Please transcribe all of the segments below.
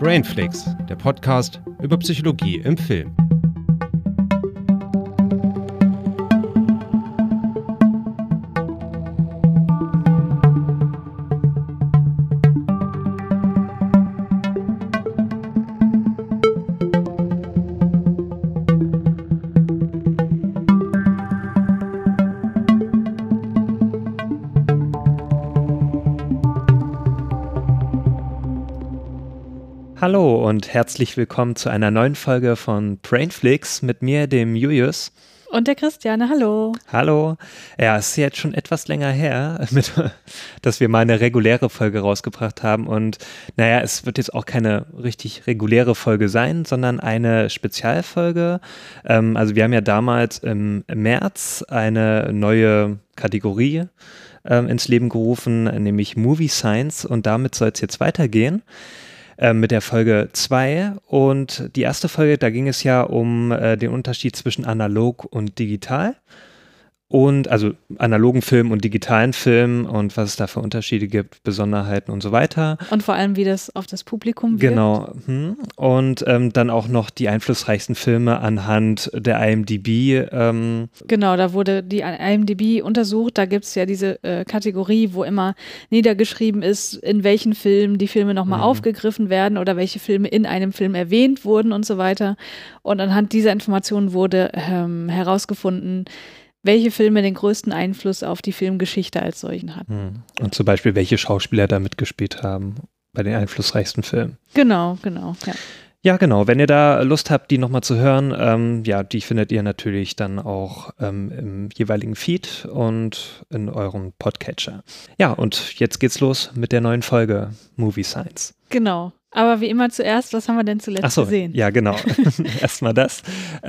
Brainflix, der Podcast über Psychologie im Film. Hallo und herzlich willkommen zu einer neuen Folge von Brainflix mit mir, dem Julius. Und der Christiane, hallo. Hallo. Ja, es ist jetzt schon etwas länger her, dass wir mal eine reguläre Folge rausgebracht haben. Und naja, es wird jetzt auch keine richtig reguläre Folge sein, sondern eine Spezialfolge. Also wir haben ja damals im März eine neue Kategorie ins Leben gerufen, nämlich Movie Science. Und damit soll es jetzt weitergehen. Mit der Folge 2 und die erste Folge, da ging es ja um den Unterschied zwischen analog und digital und also analogen Film und digitalen Film und was es da für Unterschiede gibt, Besonderheiten und so weiter. Und vor allem, wie das auf das Publikum wirkt. Genau. Und dann auch noch die einflussreichsten Filme anhand der IMDb. Genau, da wurde die IMDb untersucht. Da gibt es ja diese Kategorie, wo immer niedergeschrieben ist, in welchen Filmen die Filme nochmal aufgegriffen werden oder welche Filme in einem Film erwähnt wurden und so weiter. Und anhand dieser Informationen wurde herausgefunden, welche Filme den größten Einfluss auf die Filmgeschichte als solchen hatten. Und zum Beispiel, welche Schauspieler da mitgespielt haben bei den einflussreichsten Filmen. Genau, ja. Ja, genau. Wenn ihr da Lust habt, die nochmal zu hören, die findet ihr natürlich dann auch im jeweiligen Feed und in eurem Podcatcher. Ja, und jetzt geht's los mit der neuen Folge Movie Science. Genau. Aber wie immer zuerst, was haben wir denn zuletzt gesehen? Ja, genau. Erstmal das.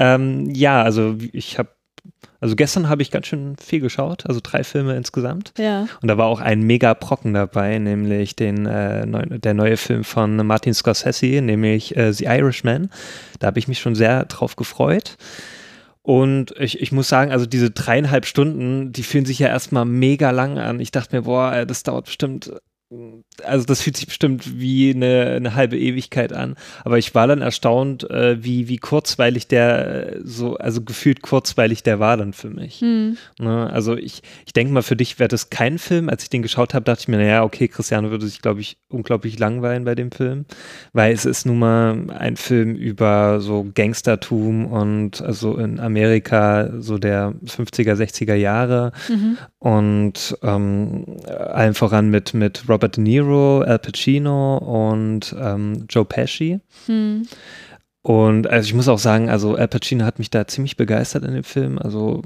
Also gestern habe ich ganz schön viel geschaut, also 3 Filme insgesamt. Ja. Und da war auch ein mega Brocken dabei, nämlich der neue Film von Martin Scorsese, nämlich The Irishman. Da habe ich mich schon sehr drauf gefreut. Und ich muss sagen, also diese 3,5 Stunden, die fühlen sich ja erstmal mega lang an. Ich dachte mir, boah, das dauert bestimmt. Also das fühlt sich bestimmt wie eine halbe Ewigkeit an, aber ich war dann erstaunt, wie kurzweilig also gefühlt kurzweilig der war dann für mich. Ne? Also ich denke mal, für dich wäre das kein Film. Als ich den geschaut habe, dachte ich mir, naja, okay, Christiane würde sich, glaube ich, unglaublich langweilen bei dem Film, weil es ist nun mal ein Film über so Gangstertum und also in Amerika so der 50er, 60er Jahre und allen voran mit Robert De Niro, Al Pacino und Joe Pesci. Und also ich muss auch sagen, also Al Pacino hat mich da ziemlich begeistert in dem Film. Also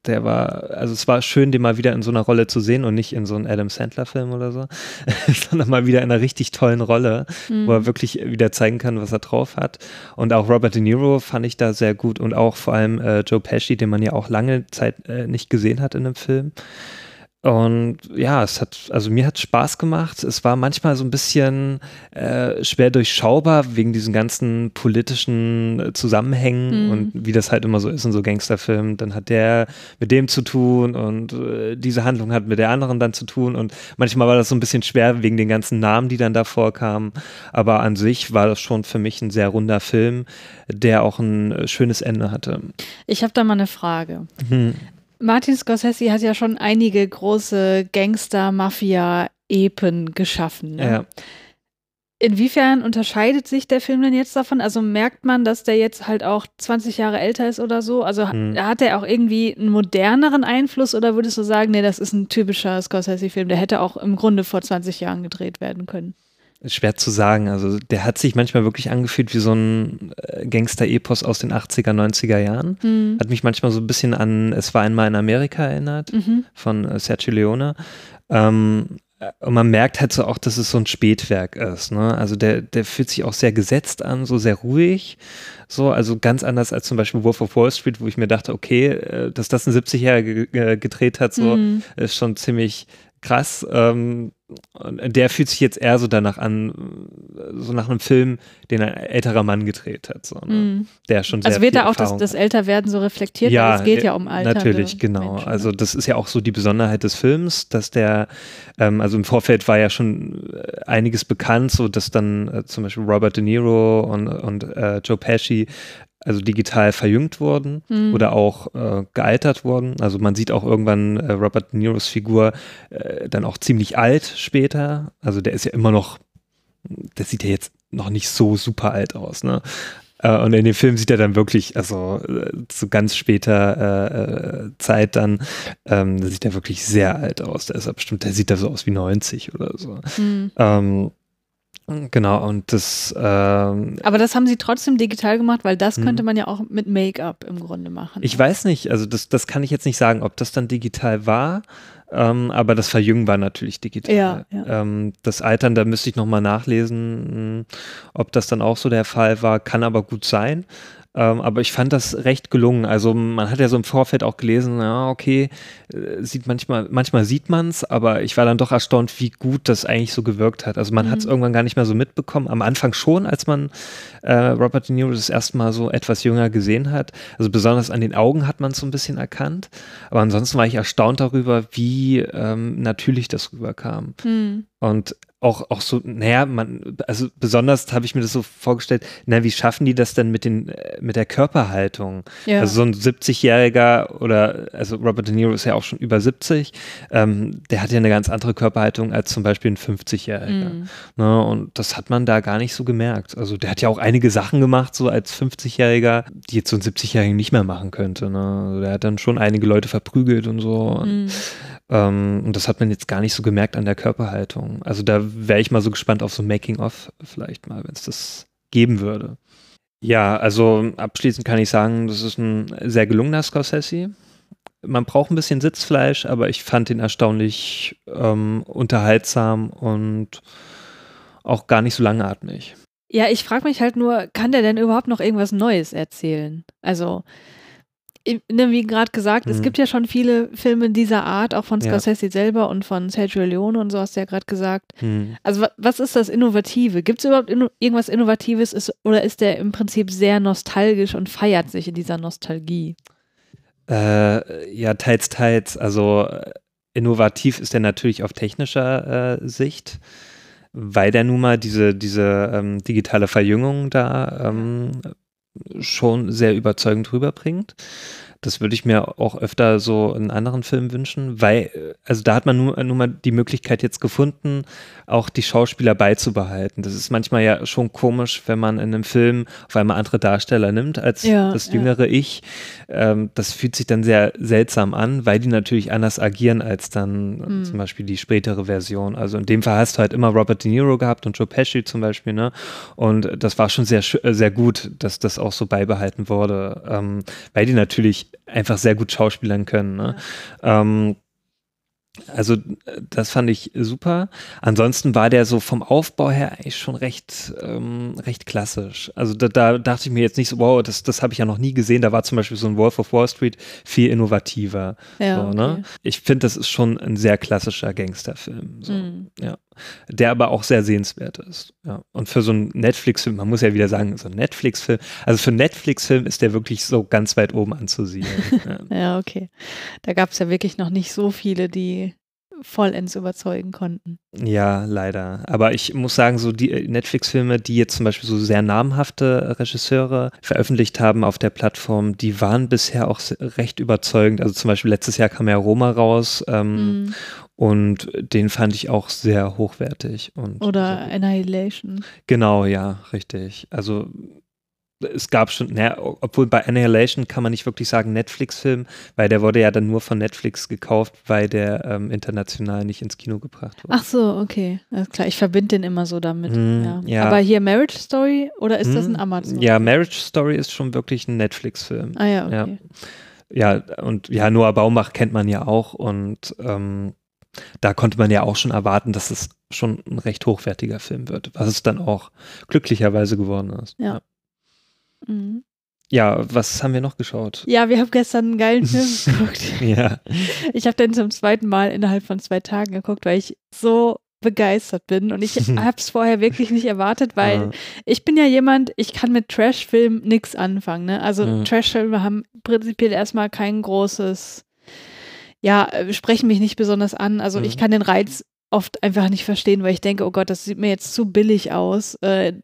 es war schön, den mal wieder in so einer Rolle zu sehen und nicht in so einem Adam Sandler-Film oder so, sondern mal wieder in einer richtig tollen Rolle, wo er wirklich wieder zeigen kann, was er drauf hat. Und auch Robert De Niro fand ich da sehr gut und auch vor allem Joe Pesci, den man ja auch lange Zeit nicht gesehen hat in dem Film. Und ja, mir hat es Spaß gemacht. Es war manchmal so ein bisschen schwer durchschaubar wegen diesen ganzen politischen Zusammenhängen und wie das halt immer so ist in so Gangsterfilmen. Dann hat der mit dem zu tun und diese Handlung hat mit der anderen dann zu tun. Und manchmal war das so ein bisschen schwer wegen den ganzen Namen, die dann da vorkamen. Aber an sich war das schon für mich ein sehr runder Film, der auch ein schönes Ende hatte. Ich habe da mal eine Frage. Martin Scorsese hat ja schon einige große Gangster-Mafia-Epen geschaffen. Ne? Ja. Inwiefern unterscheidet sich der Film denn jetzt davon? Also merkt man, dass der jetzt halt auch 20 Jahre älter ist oder so? Also hat der auch irgendwie einen moderneren Einfluss oder würdest du sagen, nee, das ist ein typischer Scorsese-Film, der hätte auch im Grunde vor 20 Jahren gedreht werden können? Schwer zu sagen. Also der hat sich manchmal wirklich angefühlt wie so ein Gangster-Epos aus den 80er, 90er Jahren. Hat mich manchmal so ein bisschen an Es war einmal in Amerika erinnert, von Sergio Leone. Und man merkt halt so auch, dass es so ein Spätwerk ist. Ne? Also der fühlt sich auch sehr gesetzt an, so sehr ruhig. So, also ganz anders als zum Beispiel Wolf of Wall Street, wo ich mir dachte, okay, dass das ein 70-Jähriger gedreht hat, so ist schon ziemlich krass. Der fühlt sich jetzt eher so danach an, so nach einem Film, den ein älterer Mann gedreht hat. So, ne? Der schon sehr also wird viel da auch Erfahrung das hat. Älterwerden so reflektiert? Ja, weil es geht ja um Alter. natürlich, genau. Menschen, Also das ist ja auch so die Besonderheit des Films, dass der, also im Vorfeld war ja schon einiges bekannt, so dass dann zum Beispiel Robert De Niro und Joe Pesci also digital verjüngt wurden oder auch gealtert wurden. Also man sieht auch irgendwann Robert De Niros Figur dann auch ziemlich alt später. Also der ist ja immer noch, der sieht ja jetzt noch nicht so super alt aus, ne? Und in dem Film sieht er dann wirklich, also zu ganz später Zeit dann, da sieht er wirklich sehr alt aus. Der ist ja bestimmt, der sieht da so aus wie 90 oder so. Genau, und das aber das haben sie trotzdem digital gemacht, weil das könnte man ja auch mit Make-up im Grunde machen. Ich weiß nicht, also das kann ich jetzt nicht sagen, ob das dann digital war, aber das Verjüngen war natürlich digital. Ja. Das Altern, da müsste ich nochmal nachlesen, ob das dann auch so der Fall war, kann aber gut sein. Aber ich fand das recht gelungen. Also man hat ja so im Vorfeld auch gelesen, ja, okay, manchmal sieht man es, aber ich war dann doch erstaunt, wie gut das eigentlich so gewirkt hat. Also man hat es irgendwann gar nicht mehr so mitbekommen. Am Anfang schon, als man Robert De Niro das erste Mal so etwas jünger gesehen hat. Also besonders an den Augen hat man es so ein bisschen erkannt. Aber ansonsten war ich erstaunt darüber, wie natürlich das rüberkam. Und auch so, naja, also besonders habe ich mir das so vorgestellt, wie schaffen die das denn mit der Körperhaltung? Ja. Also so ein 70-Jähriger also Robert De Niro ist ja auch schon über 70, der hat ja eine ganz andere Körperhaltung als zum Beispiel ein 50-Jähriger. Ne? Und das hat man da gar nicht so gemerkt. Also der hat ja auch einige Sachen gemacht, so als 50-Jähriger, die jetzt so ein 70-Jähriger nicht mehr machen könnte. Ne? Also der hat dann schon einige Leute verprügelt und so. Und das hat man jetzt gar nicht so gemerkt an der Körperhaltung. Also da wäre ich mal so gespannt auf so ein Making-of vielleicht mal, wenn es das geben würde. Ja, also abschließend kann ich sagen, das ist ein sehr gelungener Scorsese. Man braucht ein bisschen Sitzfleisch, aber ich fand ihn erstaunlich unterhaltsam und auch gar nicht so langatmig. Ja, ich frage mich halt nur, kann der denn überhaupt noch irgendwas Neues erzählen? Also wie gerade gesagt, es gibt ja schon viele Filme dieser Art, auch von Scorsese selber und von Sergio Leone und so, hast du ja gerade gesagt. Also was ist das Innovative? Gibt es überhaupt irgendwas Innovatives oder ist der im Prinzip sehr nostalgisch und feiert sich in dieser Nostalgie? Ja, teils, teils. Also innovativ ist der natürlich auf technischer Sicht, weil der nun mal diese digitale Verjüngung da schon sehr überzeugend rüberbringt. Das würde ich mir auch öfter so in anderen Filmen wünschen, weil, also da hat man nur mal die Möglichkeit jetzt gefunden, auch die Schauspieler beizubehalten. Das ist manchmal ja schon komisch, wenn man in einem Film auf einmal andere Darsteller nimmt als das jüngere Ich. Das fühlt sich dann sehr seltsam an, weil die natürlich anders agieren als dann zum Beispiel die spätere Version. Also in dem Fall hast du halt immer Robert De Niro gehabt und Joe Pesci zum Beispiel, ne? Und das war schon sehr, sehr gut, dass das auch so beibehalten wurde, weil die natürlich einfach sehr gut schauspielern können. Ne? Also das fand ich super. Ansonsten war der so vom Aufbau her eigentlich schon recht klassisch. Also da dachte ich mir jetzt nicht so, wow, das habe ich ja noch nie gesehen. Da war zum Beispiel so ein Wolf of Wall Street viel innovativer. Ja, so, okay. Ne? Ich finde, das ist schon ein sehr klassischer Gangsterfilm. So, ja. Der aber auch sehr sehenswert ist. Ja. Und für so einen Netflix-Film, man muss ja wieder sagen, so ein Netflix-Film, also für einen Netflix-Film ist der wirklich so ganz weit oben anzusiedeln. Ja, okay. Da gab es ja wirklich noch nicht so viele, die vollends überzeugen konnten. Ja, leider. Aber ich muss sagen, so die Netflix-Filme, die jetzt zum Beispiel so sehr namhafte Regisseure veröffentlicht haben auf der Plattform, die waren bisher auch recht überzeugend. Also zum Beispiel letztes Jahr kam ja Roma raus und den fand ich auch sehr hochwertig. Oder Annihilation. Genau, ja, richtig. Also es gab schon, obwohl bei Annihilation kann man nicht wirklich sagen Netflix-Film, weil der wurde ja dann nur von Netflix gekauft, weil der international nicht ins Kino gebracht wurde. Ach so, okay. Alles klar, ich verbinde den immer so damit. Ja. Aber hier Marriage Story oder ist das ein Amazon? Ja, Marriage Story ist schon wirklich ein Netflix-Film. Ah ja, okay. Ja, und ja, Noah Baumbach kennt man ja auch und da konnte man ja auch schon erwarten, dass es schon ein recht hochwertiger Film wird, was es dann auch glücklicherweise geworden ist. Ja. Ja, was haben wir noch geschaut? Ja, wir haben gestern einen geilen Film geguckt. Ja. Ich habe den zum zweiten Mal innerhalb von 2 Tagen geguckt, weil ich so begeistert bin und ich habe es vorher wirklich nicht erwartet, weil ich bin ja jemand, ich kann mit Trash-Filmen nichts anfangen, ne? Also Trash-Filme haben prinzipiell erstmal kein großes, sprechen mich nicht besonders an, also ich kann den Reiz oft einfach nicht verstehen, weil ich denke, oh Gott, das sieht mir jetzt zu billig aus.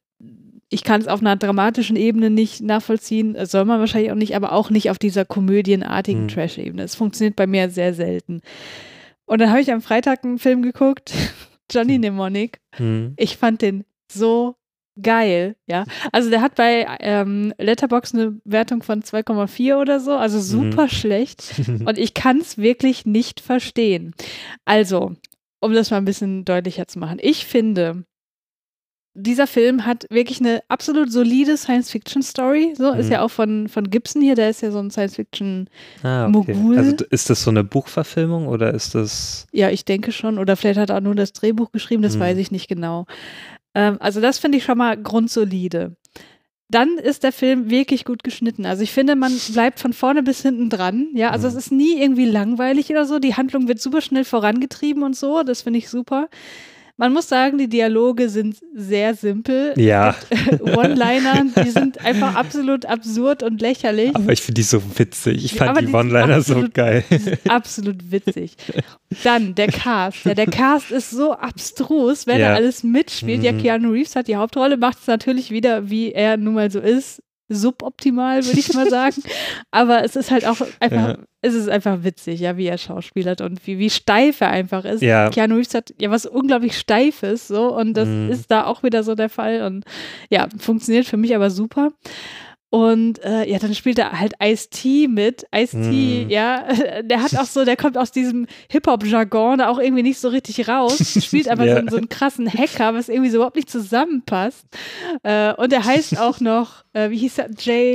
Ich kann es auf einer dramatischen Ebene nicht nachvollziehen, soll man wahrscheinlich auch nicht, aber auch nicht auf dieser komödienartigen Trash-Ebene. Es funktioniert bei mir sehr selten. Und dann habe ich am Freitag einen Film geguckt, Johnny Mnemonic. Ich fand den so geil, ja. Also der hat bei Letterboxd eine Wertung von 2,4 oder so, also super schlecht. Und ich kann es wirklich nicht verstehen. Also, um das mal ein bisschen deutlicher zu machen. Ich finde, dieser Film hat wirklich eine absolut solide Science-Fiction-Story. So ist ja auch von Gibson hier, der ist ja so ein Science-Fiction-Mogul. Also ist das so eine Buchverfilmung oder ist das? Ja, ich denke schon. Oder vielleicht hat er auch nur das Drehbuch geschrieben, das weiß ich nicht genau. Also das finde ich schon mal grundsolide. Dann ist der Film wirklich gut geschnitten. Also ich finde, man bleibt von vorne bis hinten dran. Ja, also es ist nie irgendwie langweilig oder so. Die Handlung wird super schnell vorangetrieben und so. Das finde ich super. Man muss sagen, die Dialoge sind sehr simpel. Ja. One-Liner, die sind einfach absolut absurd und lächerlich. Aber ich finde die so witzig. Ich fand die One-Liner so geil. Die sind absolut witzig. Dann der Cast. Ja, der Cast ist so abstrus, wenn er alles mitspielt. Ja, Keanu Reeves hat die Hauptrolle, macht es natürlich wieder, wie er nun mal so ist, suboptimal, würde ich mal sagen. Aber es ist halt auch einfach, es ist einfach witzig, ja, wie er schauspielert und wie steif er einfach ist. Ja. Keanu Reeves hat ja was unglaublich Steifes, so, und das ist da auch wieder so der Fall und ja, funktioniert für mich aber super. Und dann spielt er halt Ice-T mit. Ice-T, der hat auch so, der kommt aus diesem Hip-Hop-Jargon da auch irgendwie nicht so richtig raus. Spielt aber so einen krassen Hacker, was irgendwie so überhaupt nicht zusammenpasst. Und er heißt auch noch, wie hieß er?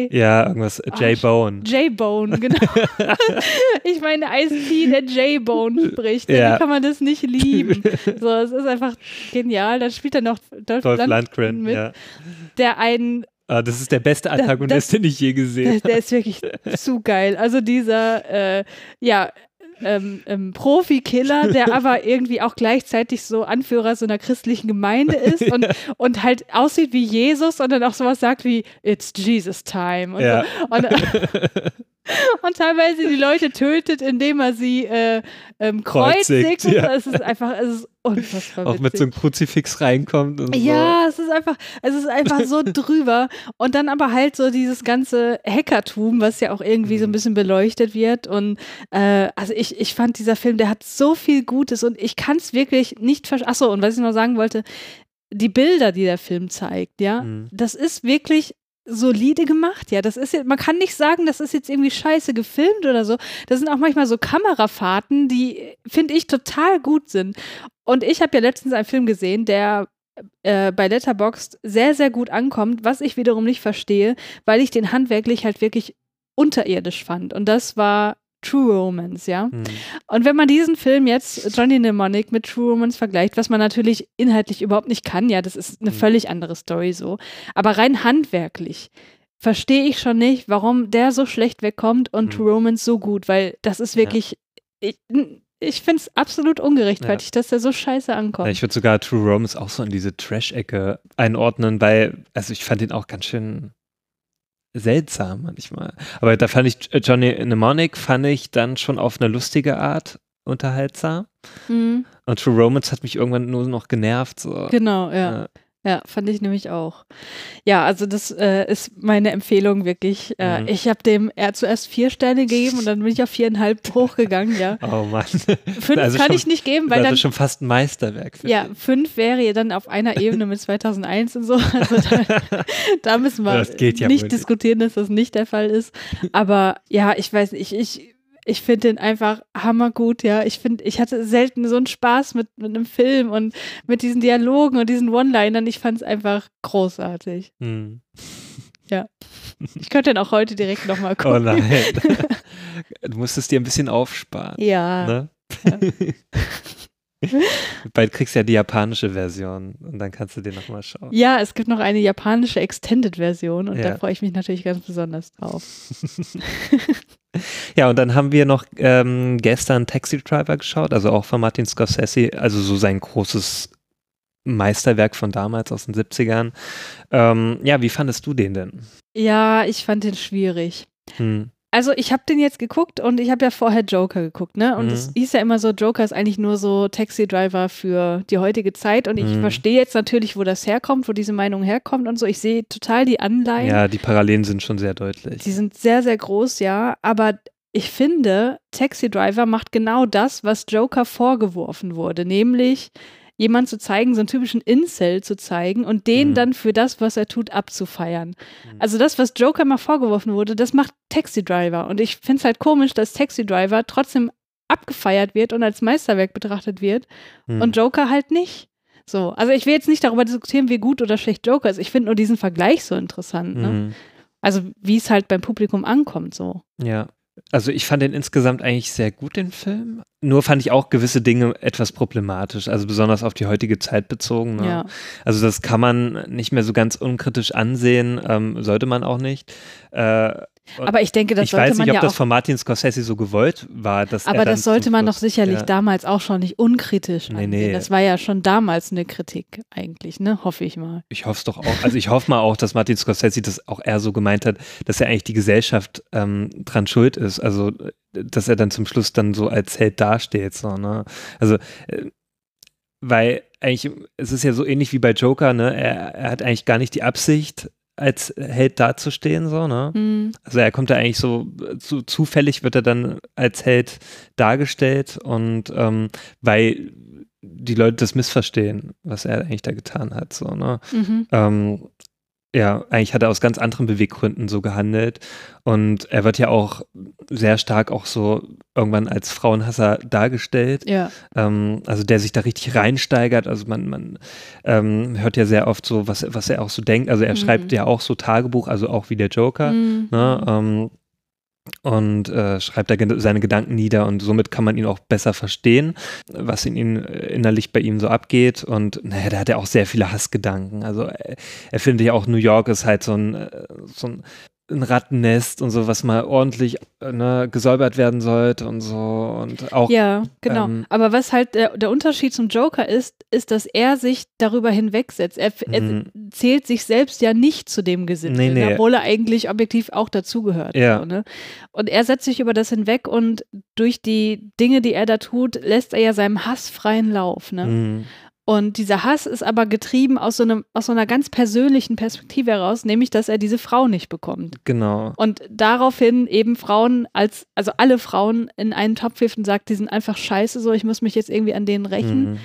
J-Bone. J-Bone, genau. Ich meine, Ice-T, der J-Bone spricht. Wie kann man das nicht lieben? So, es ist einfach genial. Dann spielt er noch Dolph Lundgren mit, der einen das ist der beste Antagonist, den ich je gesehen habe. Der ist wirklich zu geil. Also dieser, Profikiller, der aber irgendwie auch gleichzeitig so Anführer so einer christlichen Gemeinde ist und halt aussieht wie Jesus und dann auch sowas sagt wie It's Jesus time. Und, und teilweise die Leute tötet, indem er sie kreuzigt. Und es ist unfassbar witzig. Auch mit so einem Kruzifix reinkommt und so. Ja, es ist einfach so drüber. Und dann aber halt so dieses ganze Hackertum, was ja auch irgendwie so ein bisschen beleuchtet wird. Und also ich fand, dieser Film, der hat so viel Gutes und ich kann es wirklich nicht verstehen. Achso, und was ich noch sagen wollte, die Bilder, die der Film zeigt, das ist wirklich solide gemacht, ja. Das ist jetzt, man kann nicht sagen, das ist jetzt irgendwie scheiße gefilmt oder so. Das sind auch manchmal so Kamerafahrten, die, finde ich, total gut sind. Und ich habe ja letztens einen Film gesehen, der bei Letterboxd sehr, sehr gut ankommt, was ich wiederum nicht verstehe, weil ich den handwerklich halt wirklich unterirdisch fand. Und das war True Romance, ja. Und wenn man diesen Film jetzt, Johnny Mnemonic, mit True Romance vergleicht, was man natürlich inhaltlich überhaupt nicht kann, ja, das ist eine völlig andere Story so. Aber rein handwerklich verstehe ich schon nicht, warum der so schlecht wegkommt und True Romance so gut, weil das ist wirklich, ich finde es absolut ungerechtfertigt, dass der so scheiße ankommt. Ja, ich würde sogar True Romance auch so in diese Trash-Ecke einordnen, weil, also ich fand ihn auch ganz schön seltsam manchmal. Aber da fand ich Johnny Mnemonic dann schon auf eine lustige Art unterhaltsam. Und True Romance hat mich irgendwann nur noch genervt. So. Genau, ja. Ja, fand ich nämlich auch. Ja, also das ist meine Empfehlung wirklich. Ich habe dem zuerst 4 Sterne gegeben und dann bin ich auf 4,5 hochgegangen, ja. Oh Mann. 5 also kann schon, ich nicht geben, weil das dann ist schon fast ein Meisterwerk. Ja, 5 wäre ja dann auf einer Ebene mit 2001 und so. Also da müssen wir nicht diskutieren, dass das nicht der Fall ist. Aber ja, ich weiß nicht, ich finde den einfach hammergut, ja. Ich hatte selten so einen Spaß mit einem Film und mit diesen Dialogen und diesen One-Linern. Ich fand es einfach großartig. Ja. Ich könnte den auch heute direkt nochmal gucken. Oh nein. Du musstest dir ein bisschen aufsparen. Ja. Ne? Ja. Bald kriegst du ja die japanische Version und dann kannst du den nochmal schauen. Ja, es gibt noch eine japanische Extended-Version und Ja. da freue ich mich natürlich ganz besonders drauf. Ja, und dann haben wir noch gestern Taxi Driver geschaut, also auch von Martin Scorsese, also so sein großes Meisterwerk von damals aus den 70ern. Ja, wie fandest du den denn? Ja, ich fand den schwierig. Also ich habe den jetzt geguckt und ich habe ja vorher Joker geguckt, ne? Und es hieß ja immer so, Joker ist eigentlich nur so Taxi Driver für die heutige Zeit und ich verstehe jetzt natürlich, wo das herkommt, wo diese Meinung herkommt und so. Ich sehe total die Anleihen. Ja, die Parallelen sind schon sehr deutlich. Die sind sehr, sehr groß, ja, aber ich finde, Taxi Driver macht genau das, was Joker vorgeworfen wurde, nämlich jemand zu zeigen, so einen typischen Incel zu zeigen und den dann für das, was er tut, abzufeiern. Also das, was Joker mal vorgeworfen wurde, das macht Taxi Driver. Und ich finde es halt komisch, dass Taxi Driver trotzdem abgefeiert wird und als Meisterwerk betrachtet wird und Joker halt nicht. So, also ich will jetzt nicht darüber diskutieren, wie gut oder schlecht Joker ist. Ich finde nur diesen Vergleich so interessant. Ne? Also wie es halt beim Publikum ankommt so. Ja. Also ich fand den insgesamt eigentlich sehr gut, den Film. Nur fand ich auch gewisse Dinge etwas problematisch, also besonders auf die heutige Zeit bezogen. Ne? Ja. Also das kann man nicht mehr so ganz unkritisch ansehen, sollte man auch nicht. Aber ich denke, das sollte man ja auch. Ich weiß nicht, ob das von Martin Scorsese so gewollt war. Dass aber er dann das sollte man doch sicherlich ja. damals auch schon nicht unkritisch ansehen. Nee. Das war ja schon damals eine Kritik eigentlich, ne? Hoffe ich mal. Ich hoffe es doch auch. Also ich hoffe mal auch, dass Martin Scorsese das auch eher so gemeint hat, dass ja eigentlich die Gesellschaft dran schuld ist. Also dass er dann zum Schluss dann so als Held dasteht. So, ne? Also weil eigentlich, es ist ja so ähnlich wie bei Joker, ne? Er hat eigentlich gar nicht die Absicht, als Held dazustehen, so, ne? Also er kommt da eigentlich so, zufällig wird er dann als Held dargestellt und weil die Leute das missverstehen, was er eigentlich da getan hat, so, ne? Ja, eigentlich hat er aus ganz anderen Beweggründen so gehandelt und er wird ja auch sehr stark auch so irgendwann als Frauenhasser dargestellt, Ja. Also der sich da richtig reinsteigert, also man hört ja sehr oft so, was er auch so denkt, also er schreibt ja auch so Tagebuch, also auch wie der Joker, ne, und schreibt da seine Gedanken nieder und somit kann man ihn auch besser verstehen, was in ihm innerlich bei ihm so abgeht und naja, da hat er auch sehr viele Hassgedanken, also er findet ja auch New York ist halt so ein Rattennest und so, was mal ordentlich gesäubert werden sollte und so und auch. Ja, genau. Aber was halt der Unterschied zum Joker ist, dass er sich darüber hinwegsetzt. Er zählt sich selbst ja nicht zu dem Gesindel, Nee. obwohl er eigentlich objektiv auch dazugehört. Ja. So, ne? Und er setzt sich über das hinweg und durch die Dinge, die er da tut, lässt er ja seinem Hass freien Lauf. Ne? Und dieser Hass ist aber getrieben aus so einer ganz persönlichen Perspektive heraus, nämlich, dass er diese Frau nicht bekommt. Genau. Und daraufhin eben Frauen also alle Frauen in einen Topf wirft und sagt, die sind einfach scheiße so, ich muss mich jetzt irgendwie an denen rächen.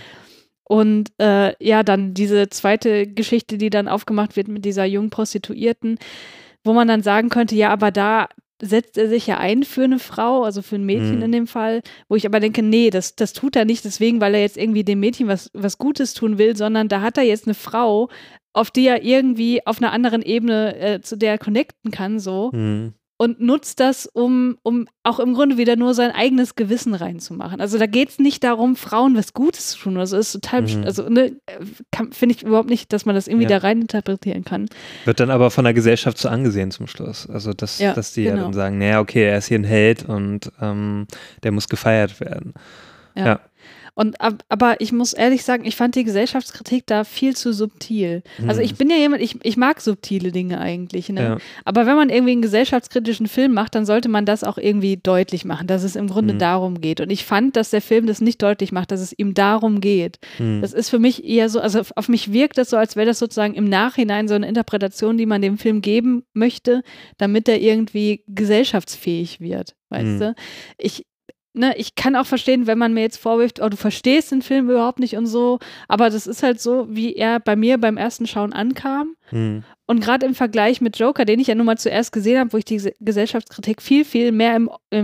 Und ja, dann diese zweite Geschichte, die dann aufgemacht wird mit dieser jungen Prostituierten, wo man dann sagen könnte, ja, aber da setzt er sich ja ein für eine Frau, also für ein Mädchen in dem Fall, wo ich aber denke, nee, das tut er nicht deswegen, weil er jetzt irgendwie dem Mädchen was Gutes tun will, sondern da hat er jetzt eine Frau, auf die er irgendwie auf einer anderen Ebene zu der er connecten kann, so. Und nutzt das, um auch im Grunde wieder nur sein eigenes Gewissen reinzumachen. Also da geht es nicht darum, Frauen was Gutes zu tun. Also ist total, also ne, finde ich überhaupt nicht, dass man das irgendwie da rein interpretieren kann. Wird dann aber von der Gesellschaft so angesehen zum Schluss. Also dass die ja dann sagen, naja, okay, er ist hier ein Held und der muss gefeiert werden. Ja. Und aber ich muss ehrlich sagen, ich fand die Gesellschaftskritik da viel zu subtil. Also ich bin ja jemand, ich mag subtile Dinge eigentlich, ne? Ja. Aber wenn man irgendwie einen gesellschaftskritischen Film macht, dann sollte man das auch irgendwie deutlich machen, dass es im Grunde darum geht. Und ich fand, dass der Film das nicht deutlich macht, dass es ihm darum geht. Das ist für mich eher so, also auf mich wirkt das so, als wäre das sozusagen im Nachhinein so eine Interpretation, die man dem Film geben möchte, damit er irgendwie gesellschaftsfähig wird, weißt du? Ich kann auch verstehen, wenn man mir jetzt vorwirft, oh, du verstehst den Film überhaupt nicht und so, aber das ist halt so, wie er bei mir beim ersten Schauen ankam. Und gerade im Vergleich mit Joker, den ich ja nun mal zuerst gesehen habe, wo ich die Gesellschaftskritik viel, viel mehr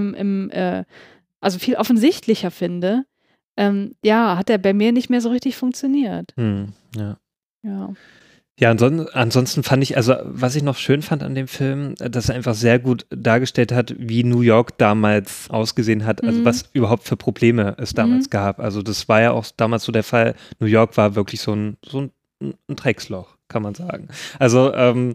also viel offensichtlicher finde, hat er bei mir nicht mehr so richtig funktioniert. Ja. Ja, ansonsten fand ich, also was ich noch schön fand an dem Film, dass er einfach sehr gut dargestellt hat, wie New York damals ausgesehen hat, also was überhaupt für Probleme es damals gab. Also das war ja auch damals so der Fall. New York war wirklich so ein Drecksloch, kann man sagen. Also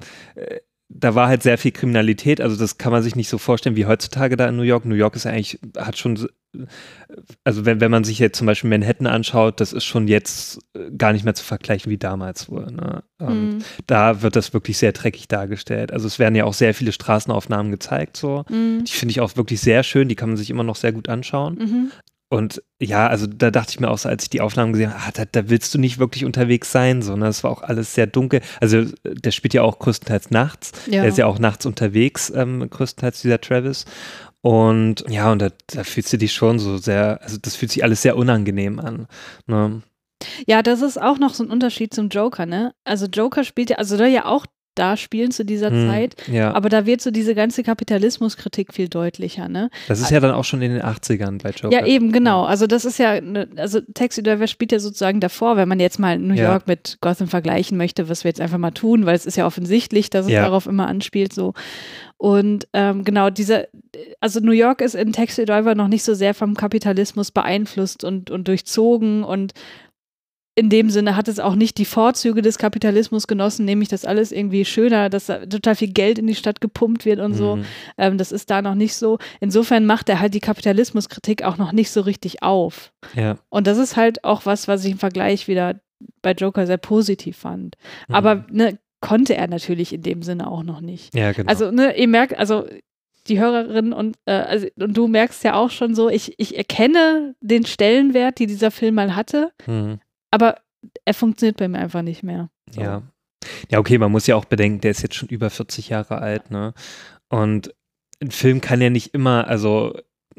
da war halt sehr viel Kriminalität, also das kann man sich nicht so vorstellen wie heutzutage da in New York. New York ist ja eigentlich, hat schon, also wenn man sich jetzt zum Beispiel Manhattan anschaut, das ist schon jetzt gar nicht mehr zu vergleichen wie damals wohl. Ne? Da wird das wirklich sehr dreckig dargestellt. Also es werden ja auch sehr viele Straßenaufnahmen gezeigt, so. Die finde ich auch wirklich sehr schön, die kann man sich immer noch sehr gut anschauen. Und ja, also da dachte ich mir auch so, als ich die Aufnahmen gesehen habe, da willst du nicht wirklich unterwegs sein, so, ne? Das war auch alles sehr dunkel. Also der spielt ja auch größtenteils nachts. Ja. Der ist ja auch nachts unterwegs, größtenteils dieser Travis. Und ja, und da fühlst du dich schon so sehr, also das fühlt sich alles sehr unangenehm an. Ne? Ja, das ist auch noch so ein Unterschied zum Joker, ne? Also Joker spielt ja, also soll ja auch da spielen zu dieser Zeit, aber da wird so diese ganze Kapitalismuskritik viel deutlicher, ne? Das ist ja dann auch schon in den 80ern bei Joker. Ja, eben, genau. Also das ist ja, also Taxi Driver spielt ja sozusagen davor, wenn man jetzt mal New York mit Gotham vergleichen möchte, was wir jetzt einfach mal tun, weil es ist ja offensichtlich, dass es darauf immer anspielt, so. Und genau, also New York ist in Taxi Driver noch nicht so sehr vom Kapitalismus beeinflusst und durchzogen, und in dem Sinne hat es auch nicht die Vorzüge des Kapitalismus genossen, nämlich dass alles irgendwie schöner, dass da total viel Geld in die Stadt gepumpt wird und so. Das ist da noch nicht so. Insofern macht er halt die Kapitalismuskritik auch noch nicht so richtig auf. Ja. Und das ist halt auch was ich im Vergleich wieder bei Joker sehr positiv fand. Aber ne, konnte er natürlich in dem Sinne auch noch nicht. Ja, genau. Also ne, ihr merkt, also die Hörerin und du merkst ja auch schon so, ich erkenne den Stellenwert, die dieser Film mal hatte. Aber er funktioniert bei mir einfach nicht mehr. So. Ja. Ja, okay, man muss ja auch bedenken, der ist jetzt schon über 40 Jahre alt, ne? Und ein Film kann ja nicht immer, also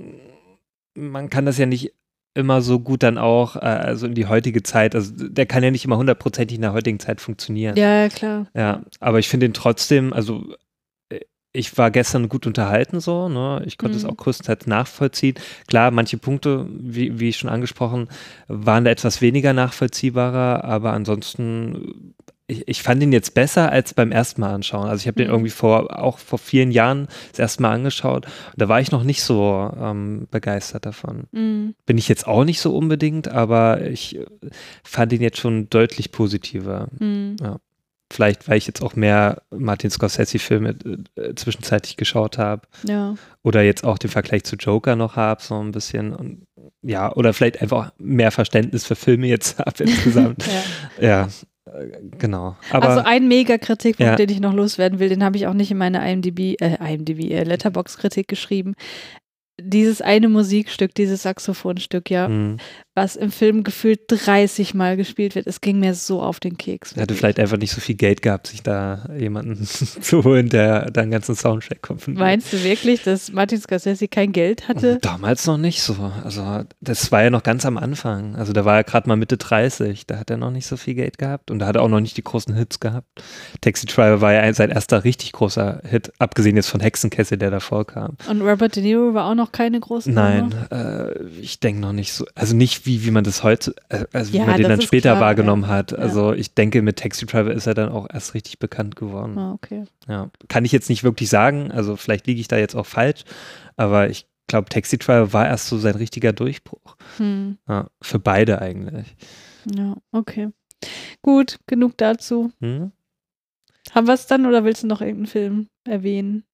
man kann das ja nicht immer so gut dann auch, also in die heutige Zeit, also der kann ja nicht immer hundertprozentig in der heutigen Zeit funktionieren. Ja, klar. Ja, aber ich finde ihn trotzdem, also ich war gestern gut unterhalten so, ne? Ich konnte es auch größtenteils nachvollziehen. Klar, manche Punkte, wie schon angesprochen, waren da etwas weniger nachvollziehbarer, aber ansonsten, ich fand ihn jetzt besser als beim ersten Mal anschauen. Also ich habe den irgendwie auch vor vielen Jahren das erste Mal angeschaut. Da war ich noch nicht so begeistert davon. Bin ich jetzt auch nicht so unbedingt, aber ich fand ihn jetzt schon deutlich positiver. Ja. Vielleicht, weil ich jetzt auch mehr Martin Scorsese-Filme zwischenzeitlich geschaut habe. Ja. Oder jetzt auch den Vergleich zu Joker noch habe, so ein bisschen. Und, ja, oder vielleicht einfach mehr Verständnis für Filme jetzt habe insgesamt. Ja, genau. Aber, also ein Mega-Kritikpunkt, den ich noch loswerden will, den habe ich auch nicht in meine Letterboxd-Kritik geschrieben. Dieses eine Musikstück, dieses Saxophonstück, was im Film gefühlt 30 Mal gespielt wird, es ging mir so auf den Keks. Er hatte vielleicht einfach nicht so viel Geld gehabt, sich da jemanden zu holen, der da einen ganzen Soundtrack kommt. Meinst du wirklich, dass Martin Scorsese kein Geld hatte? Damals noch nicht so. Also das war ja noch ganz am Anfang. Also da war er gerade mal Mitte 30. Da hat er noch nicht so viel Geld gehabt und da hat er auch noch nicht die großen Hits gehabt. Taxi Driver war ja sein erster richtig großer Hit, abgesehen jetzt von Hexenkessel, der davor kam. Und Robert De Niro war auch noch keine große Nein, ich denke noch nicht so. Also nicht wie man das heute, also wie man den dann später klar, wahrgenommen hat. Also ich denke, mit Taxi Driver ist er dann auch erst richtig bekannt geworden. Ah, okay. Ja, kann ich jetzt nicht wirklich sagen. Also vielleicht liege ich da jetzt auch falsch, aber ich glaube, Taxi Driver war erst so sein richtiger Durchbruch. Ja, für beide eigentlich. Ja, okay. Gut, genug dazu. Haben wir es dann oder willst du noch irgendeinen Film erwähnen?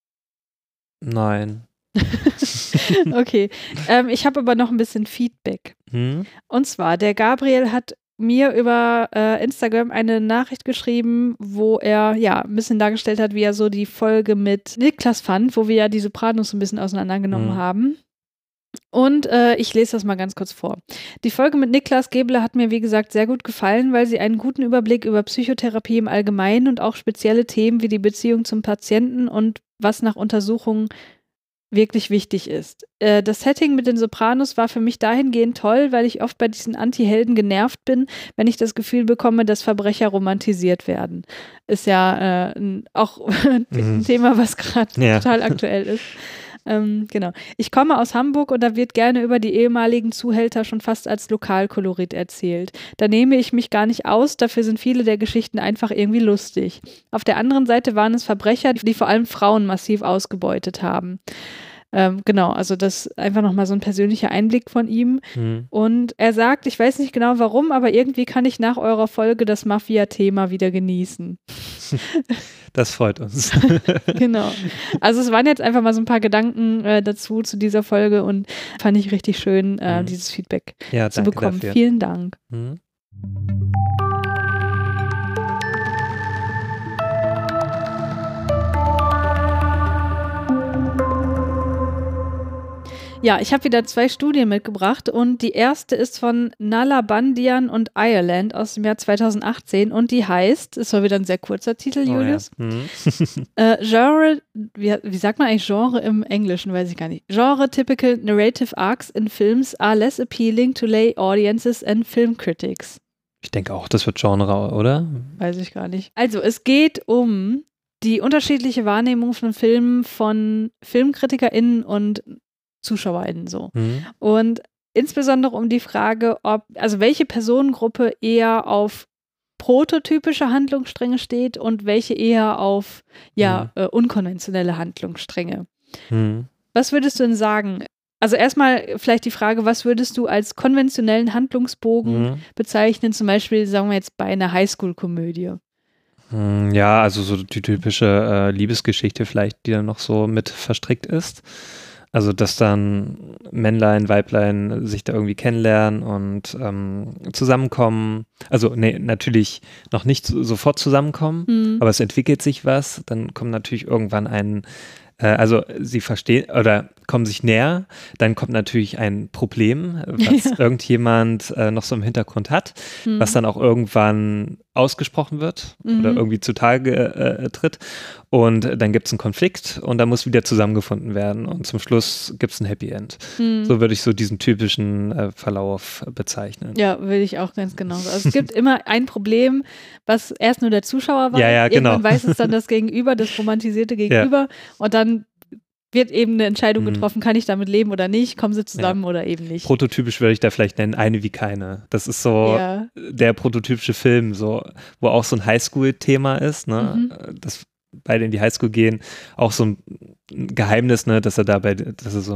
Nein. Okay, ich habe aber noch ein bisschen Feedback. Und zwar, der Gabriel hat mir über Instagram eine Nachricht geschrieben, wo er ein bisschen dargestellt hat, wie er so die Folge mit Niklas fand, wo wir ja die Sopranos so ein bisschen auseinandergenommen haben. Und ich lese das mal ganz kurz vor. Die Folge mit Niklas Gebler hat mir, wie gesagt, sehr gut gefallen, weil sie einen guten Überblick über Psychotherapie im Allgemeinen und auch spezielle Themen wie die Beziehung zum Patienten und was nach Untersuchungen wirklich wichtig ist. Das Setting mit den Sopranos war für mich dahingehend toll, weil ich oft bei diesen Anti-Helden genervt bin, wenn ich das Gefühl bekomme, dass Verbrecher romantisiert werden. Ist ja auch ein Thema, was gerade total aktuell ist. Genau. Ich komme aus Hamburg und da wird gerne über die ehemaligen Zuhälter schon fast als Lokalkolorit erzählt. Da nehme ich mich gar nicht aus, dafür sind viele der Geschichten einfach irgendwie lustig. Auf der anderen Seite waren es Verbrecher, die vor allem Frauen massiv ausgebeutet haben. Genau, also das ist einfach nochmal so ein persönlicher Einblick von ihm. Und er sagt, ich weiß nicht genau warum, aber irgendwie kann ich nach eurer Folge das Mafia-Thema wieder genießen. Das freut uns. Genau. Also es waren jetzt einfach mal so ein paar Gedanken dazu zu dieser Folge und fand ich richtig schön, dieses Feedback zu bekommen. Dafür. Vielen Dank. Ja, ich habe wieder 2 Studien mitgebracht und die erste ist von Nalbandian und Ireland aus dem Jahr 2018 und die heißt, es war wieder ein sehr kurzer Titel, Julius, Genre, wie sagt man eigentlich Genre im Englischen, weiß ich gar nicht. Genre typical narrative arcs in films are less appealing to lay audiences and film critics. Ich denke auch, das wird Genre, oder? Weiß ich gar nicht. Also, es geht um die unterschiedliche Wahrnehmung von Filmen von FilmkritikerInnen und ZuschauerInnen so. Und insbesondere um die Frage, welche Personengruppe eher auf prototypische Handlungsstränge steht und welche eher auf unkonventionelle Handlungsstränge. Was würdest du denn sagen? Also erstmal vielleicht die Frage, was würdest du als konventionellen Handlungsbogen bezeichnen, zum Beispiel, sagen wir jetzt bei einer Highschool-Komödie? Ja, also so die typische Liebesgeschichte vielleicht, die dann noch so mit verstrickt ist. Also, dass dann Männlein, Weiblein sich da irgendwie kennenlernen und zusammenkommen. Also, nee, natürlich noch nicht sofort zusammenkommen, aber es entwickelt sich was. Dann kommt natürlich irgendwann also sie verstehen oder kommen sich näher, dann kommt natürlich ein Problem, was irgendjemand noch so im Hintergrund hat, was dann auch irgendwann ausgesprochen wird oder irgendwie zutage tritt und dann gibt es einen Konflikt und dann muss wieder zusammengefunden werden und zum Schluss gibt es ein Happy End. So würde ich so diesen typischen Verlauf bezeichnen. Ja, würde ich auch ganz genau so. Also es gibt immer ein Problem, was erst nur der Zuschauer weiß. Ja, genau. Irgendwann weiß es dann das Gegenüber, das romantisierte Gegenüber und dann wird eben eine Entscheidung getroffen, kann ich damit leben oder nicht, kommen sie zusammen oder eben nicht. Prototypisch würde ich da vielleicht nennen, Eine wie keine. Das ist so der prototypische Film, so, wo auch so ein Highschool-Thema ist, ne? Dass beide in die Highschool gehen, auch so ein Geheimnis, ne, dass er so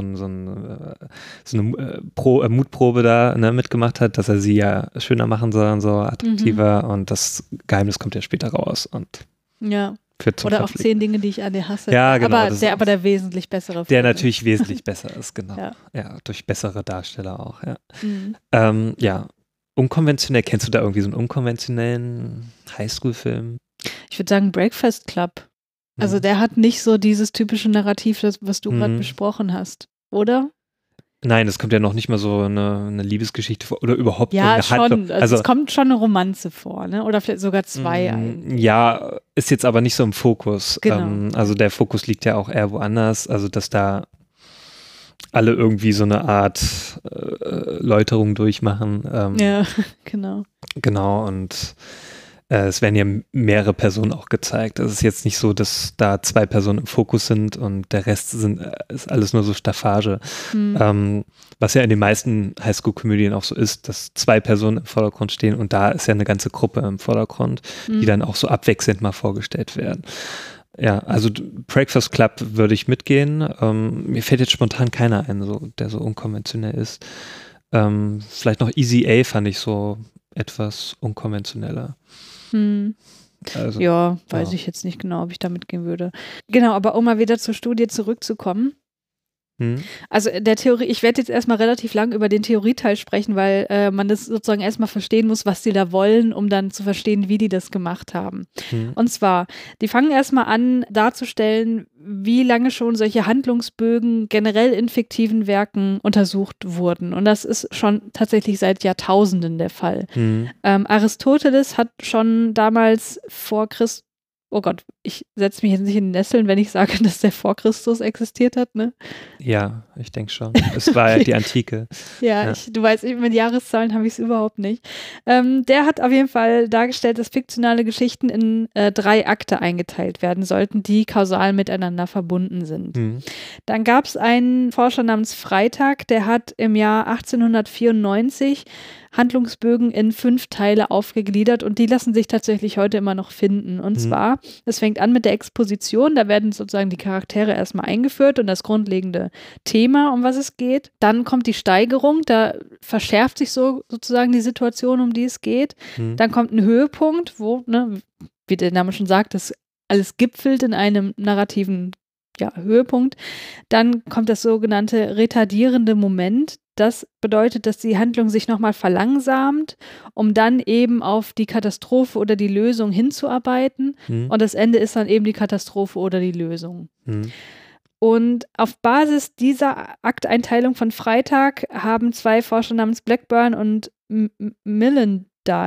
eine Mutprobe da mitgemacht hat, dass er sie ja schöner machen soll und so attraktiver und das Geheimnis kommt ja später raus und oder auch 10 Dinge, die ich an dir hasse. Ja, genau. Aber der wesentlich bessere Film. Der natürlich wesentlich besser ist, genau. Ja, durch bessere Darsteller auch, ja. Unkonventionell, kennst du da irgendwie so einen unkonventionellen Highschool-Film? Ich würde sagen Breakfast Club. Also der hat nicht so dieses typische Narrativ, was du gerade besprochen hast, oder? Nein, es kommt ja noch nicht mal so eine Liebesgeschichte vor oder überhaupt ja, eine Handlung. Also es kommt schon eine Romanze vor, ne? Oder vielleicht sogar 2 eigentlich. Ja, ist jetzt aber nicht so im Fokus. Genau. Also der Fokus liegt ja auch eher woanders. Also dass da alle irgendwie so eine Art Läuterung durchmachen. Ja, genau. Genau, und es werden ja mehrere Personen auch gezeigt. Es ist jetzt nicht so, dass da 2 Personen im Fokus sind und der Rest ist alles nur so Staffage. Was ja in den meisten Highschool-Komödien auch so ist, dass 2 Personen im Vordergrund stehen und da ist ja eine ganze Gruppe im Vordergrund, die dann auch so abwechselnd mal vorgestellt werden. Ja, also Breakfast Club würde ich mitgehen. Mir fällt jetzt spontan keiner ein, der so unkonventionell ist. Vielleicht noch Easy A fand ich so etwas unkonventioneller. Also, ja, weiß ich jetzt nicht genau, ob ich da mitgehen würde. Genau, aber um mal wieder zur Studie zurückzukommen. Also der Theorie, ich werde jetzt erstmal relativ lang über den Theorieteil sprechen, weil man das sozusagen erstmal verstehen muss, was die da wollen, um dann zu verstehen, wie die das gemacht haben. Und zwar, die fangen erstmal an darzustellen, wie lange schon solche Handlungsbögen generell in fiktiven Werken untersucht wurden. Und das ist schon tatsächlich seit Jahrtausenden der Fall. Aristoteles hat schon damals vor Christus, ich setze mich jetzt nicht in die Nesseln, wenn ich sage, dass der vor Christus existiert hat, ne? Ja, ich denke schon. Es war ja die Antike. Ja, du weißt, mit Jahreszahlen habe ich es überhaupt nicht. Der hat auf jeden Fall dargestellt, dass fiktionale Geschichten in 3 Akte eingeteilt werden sollten, die kausal miteinander verbunden sind. Dann gab es einen Forscher namens Freytag, der hat im Jahr 1894 Handlungsbögen in 5 Teile aufgegliedert und die lassen sich tatsächlich heute immer noch finden. Und zwar, es fängt an mit der Exposition, da werden sozusagen die Charaktere erstmal eingeführt und das grundlegende Thema, um was es geht. Dann kommt die Steigerung, da verschärft sich sozusagen die Situation, um die es geht. Dann kommt ein Höhepunkt, wo, ne, wie der Name schon sagt, das alles gipfelt in einem narrativen Höhepunkt. Dann kommt das sogenannte retardierende Moment. Das bedeutet, dass die Handlung sich nochmal verlangsamt, um dann eben auf die Katastrophe oder die Lösung hinzuarbeiten. Und das Ende ist dann eben die Katastrophe oder die Lösung. Und auf Basis dieser Akteinteilung von Freytag haben 2 Forscher namens Blackburn und Millendy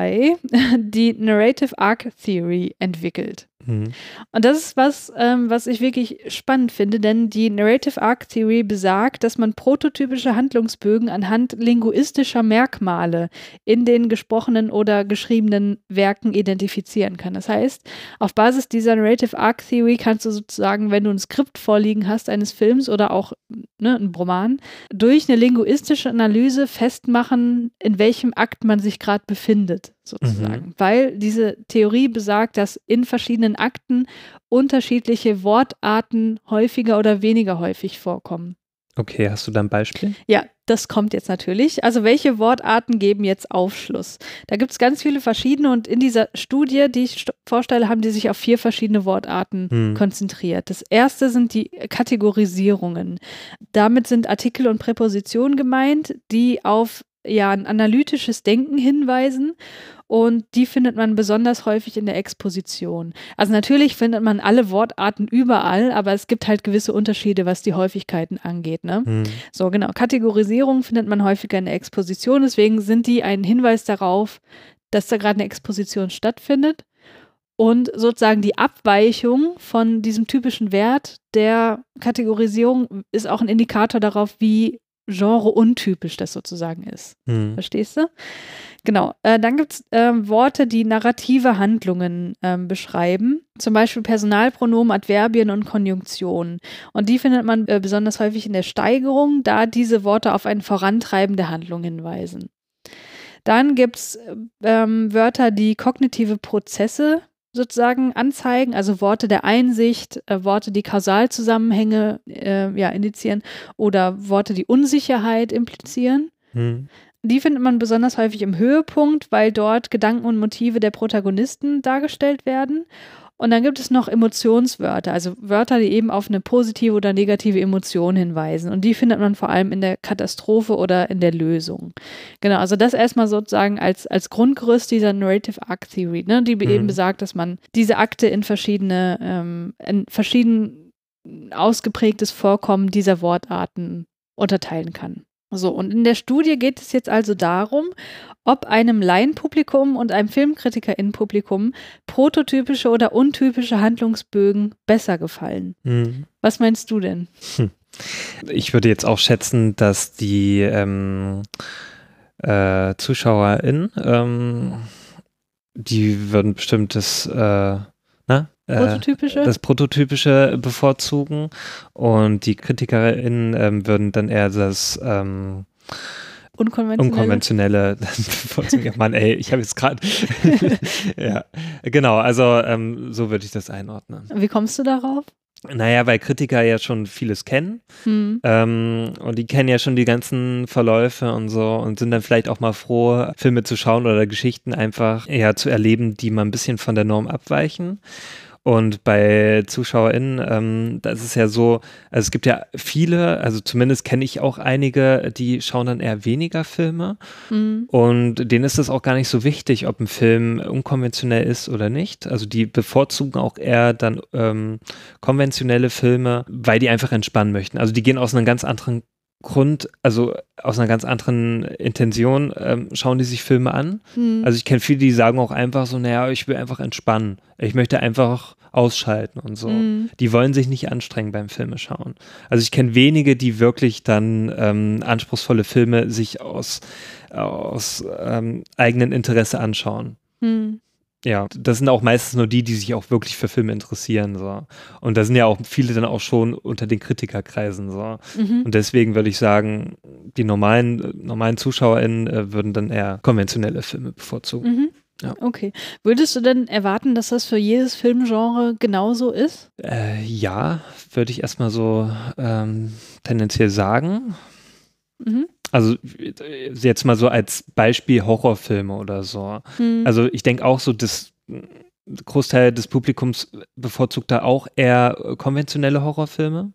die Narrative Arc Theory entwickelt. Und das ist was ich wirklich spannend finde, denn die Narrative Arc Theory besagt, dass man prototypische Handlungsbögen anhand linguistischer Merkmale in den gesprochenen oder geschriebenen Werken identifizieren kann. Das heißt, auf Basis dieser Narrative Arc Theory kannst du sozusagen, wenn du ein Skript vorliegen hast eines Films oder auch ein Roman, durch eine linguistische Analyse festmachen, in welchem Akt man sich gerade befindet, sozusagen. Weil diese Theorie besagt, dass in verschiedenen Akten unterschiedliche Wortarten häufiger oder weniger häufig vorkommen. Okay, hast du da ein Beispiel? Ja, das kommt jetzt natürlich. Also welche Wortarten geben jetzt Aufschluss? Da gibt es ganz viele verschiedene und in dieser Studie, die ich vorstelle, haben die sich auf 4 verschiedene Wortarten konzentriert. Das erste sind die Kategorisierungen. Damit sind Artikel und Präpositionen gemeint, die auf ein analytisches Denken hinweisen. Und die findet man besonders häufig in der Exposition. Also natürlich findet man alle Wortarten überall, aber es gibt halt gewisse Unterschiede, was die Häufigkeiten angeht. Ne? So, genau. Kategorisierung findet man häufiger in der Exposition. Deswegen sind die ein Hinweis darauf, dass da gerade eine Exposition stattfindet. Und sozusagen die Abweichung von diesem typischen Wert der Kategorisierung ist auch ein Indikator darauf, wie genre-untypisch das sozusagen ist. Verstehst du? Genau. Dann gibt es Worte, die narrative Handlungen beschreiben. Zum Beispiel Personalpronomen, Adverbien und Konjunktionen. Und die findet man besonders häufig in der Steigerung, da diese Worte auf eine vorantreibende Handlung hinweisen. Dann gibt es Wörter, die kognitive Prozesse sozusagen anzeigen, also Worte der Einsicht, Worte, die Kausalzusammenhänge indizieren oder Worte, die Unsicherheit implizieren. Die findet man besonders häufig im Höhepunkt, weil dort Gedanken und Motive der Protagonisten dargestellt werden. Und dann gibt es noch Emotionswörter, also Wörter, die eben auf eine positive oder negative Emotion hinweisen. Und die findet man vor allem in der Katastrophe oder in der Lösung. Genau, also das erstmal sozusagen als Grundgerüst dieser Narrative Arc Theory, ne, die eben besagt, dass man diese Akte in verschieden ausgeprägtes Vorkommen dieser Wortarten unterteilen kann. So, und in der Studie geht es jetzt also darum, ob einem Laienpublikum und einem FilmkritikerInnenpublikum prototypische oder untypische Handlungsbögen besser gefallen. Was meinst du denn? Ich würde jetzt auch schätzen, dass die ZuschauerInnen, die würden bestimmt das Prototypische bevorzugen und die KritikerInnen würden dann eher das Unkonventionelle bevorzugen. Mann, ey, ich habe jetzt gerade ja, genau, also so würde ich das einordnen. Wie kommst du darauf? Naja, weil Kritiker ja schon vieles kennen und die kennen ja schon die ganzen Verläufe und so und sind dann vielleicht auch mal froh, Filme zu schauen oder Geschichten einfach zu erleben, die mal ein bisschen von der Norm abweichen. Und bei ZuschauerInnen, das ist ja so, also es gibt ja viele, also zumindest kenne ich auch einige, die schauen dann eher weniger Filme und denen ist es auch gar nicht so wichtig, ob ein Film unkonventionell ist oder nicht. Also die bevorzugen auch eher dann konventionelle Filme, weil die einfach entspannen möchten. Also die gehen aus einem ganz anderen Grund, also aus einer ganz anderen Intention schauen die sich Filme an. Also ich kenne viele, die sagen auch einfach so, naja, ich will einfach entspannen. Ich möchte einfach ausschalten und so. Die wollen sich nicht anstrengen beim Filme schauen. Also ich kenne wenige, die wirklich dann anspruchsvolle Filme sich aus eigenem Interesse anschauen. Ja, das sind auch meistens nur die sich auch wirklich für Filme interessieren. So. Und da sind ja auch viele dann auch schon unter den Kritikerkreisen. So. Und deswegen würde ich sagen, die normalen ZuschauerInnen würden dann eher konventionelle Filme bevorzugen. Ja. Okay. Würdest du denn erwarten, dass das für jedes Filmgenre genauso ist? Ja, würde ich erstmal so tendenziell sagen. Also jetzt mal so als Beispiel Horrorfilme oder so. Also ich denke auch so, das Großteil des Publikums bevorzugt da auch eher konventionelle Horrorfilme.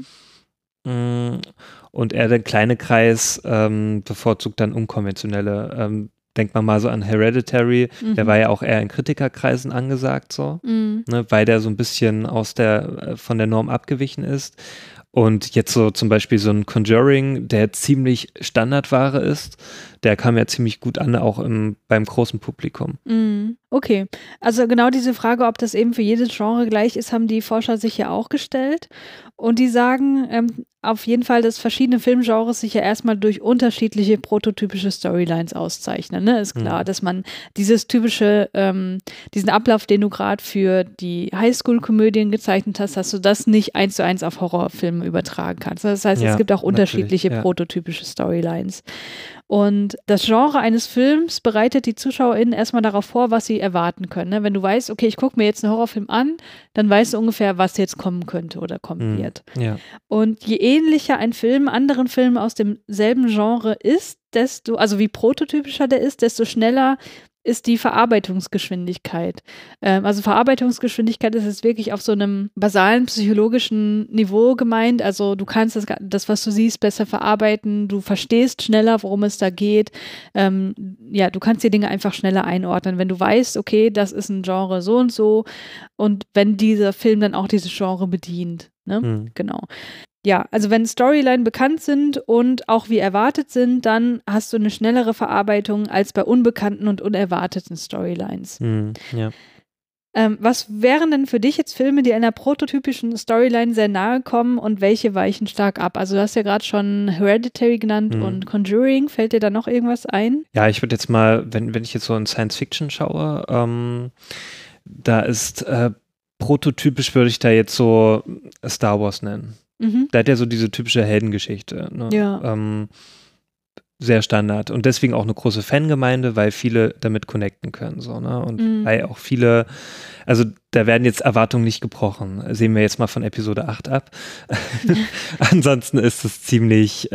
Und eher der kleine Kreis bevorzugt dann unkonventionelle. Denkt man mal so an Hereditary, der war ja auch eher in Kritikerkreisen angesagt, so, ne, weil der so ein bisschen von der Norm abgewichen ist. Und jetzt so zum Beispiel so ein Conjuring, der ziemlich Standardware ist, der kam ja ziemlich gut an, auch beim großen Publikum. Okay, also genau diese Frage, ob das eben für jedes Genre gleich ist, haben die Forscher sich ja auch gestellt. Und die sagen auf jeden Fall, dass verschiedene Filmgenres sich ja erstmal durch unterschiedliche prototypische Storylines auszeichnen. Ne? Ist klar, dass man dieses typische, diesen Ablauf, den du gerade für die Highschool-Komödien gezeichnet hast, dass du das nicht 1:1 auf Horrorfilme übertragen kannst. Das heißt, es gibt auch unterschiedliche prototypische Storylines. Und das Genre eines Films bereitet die ZuschauerInnen erstmal darauf vor, was sie erwarten können. Ne? Wenn du weißt, okay, ich gucke mir jetzt einen Horrorfilm an, dann weißt du ungefähr, was jetzt kommen könnte oder kommen wird. Ja. Und je ähnlicher ein Film anderen Filmen aus demselben Genre ist, also wie prototypischer der ist, desto schneller ist die Verarbeitungsgeschwindigkeit. Also Verarbeitungsgeschwindigkeit ist jetzt wirklich auf so einem basalen psychologischen Niveau gemeint. Also du kannst das, was du siehst, besser verarbeiten. Du verstehst schneller, worum es da geht. Ja, du kannst die Dinge einfach schneller einordnen. Wenn du weißt, okay, das ist ein Genre so und so und wenn dieser Film dann auch dieses Genre bedient. Ne? Genau. Ja, also wenn Storyline bekannt sind und auch wie erwartet sind, dann hast du eine schnellere Verarbeitung als bei unbekannten und unerwarteten Storylines. Ja. Was wären denn für dich jetzt Filme, die einer prototypischen Storyline sehr nahe kommen und welche weichen stark ab? Also du hast ja gerade schon Hereditary genannt und Conjuring. Fällt dir da noch irgendwas ein? Ja, ich würde jetzt mal, wenn ich jetzt so in Science Fiction schaue, da ist prototypisch, würde ich da jetzt so Star Wars nennen. Da hat ja so diese typische Heldengeschichte. Ne? Ja. Sehr Standard. Und deswegen auch eine große Fangemeinde, weil viele damit connecten können. So, ne? Und weil auch viele, also da werden jetzt Erwartungen nicht gebrochen. Sehen wir jetzt mal von Episode 8 ab. Ansonsten ist es ziemlich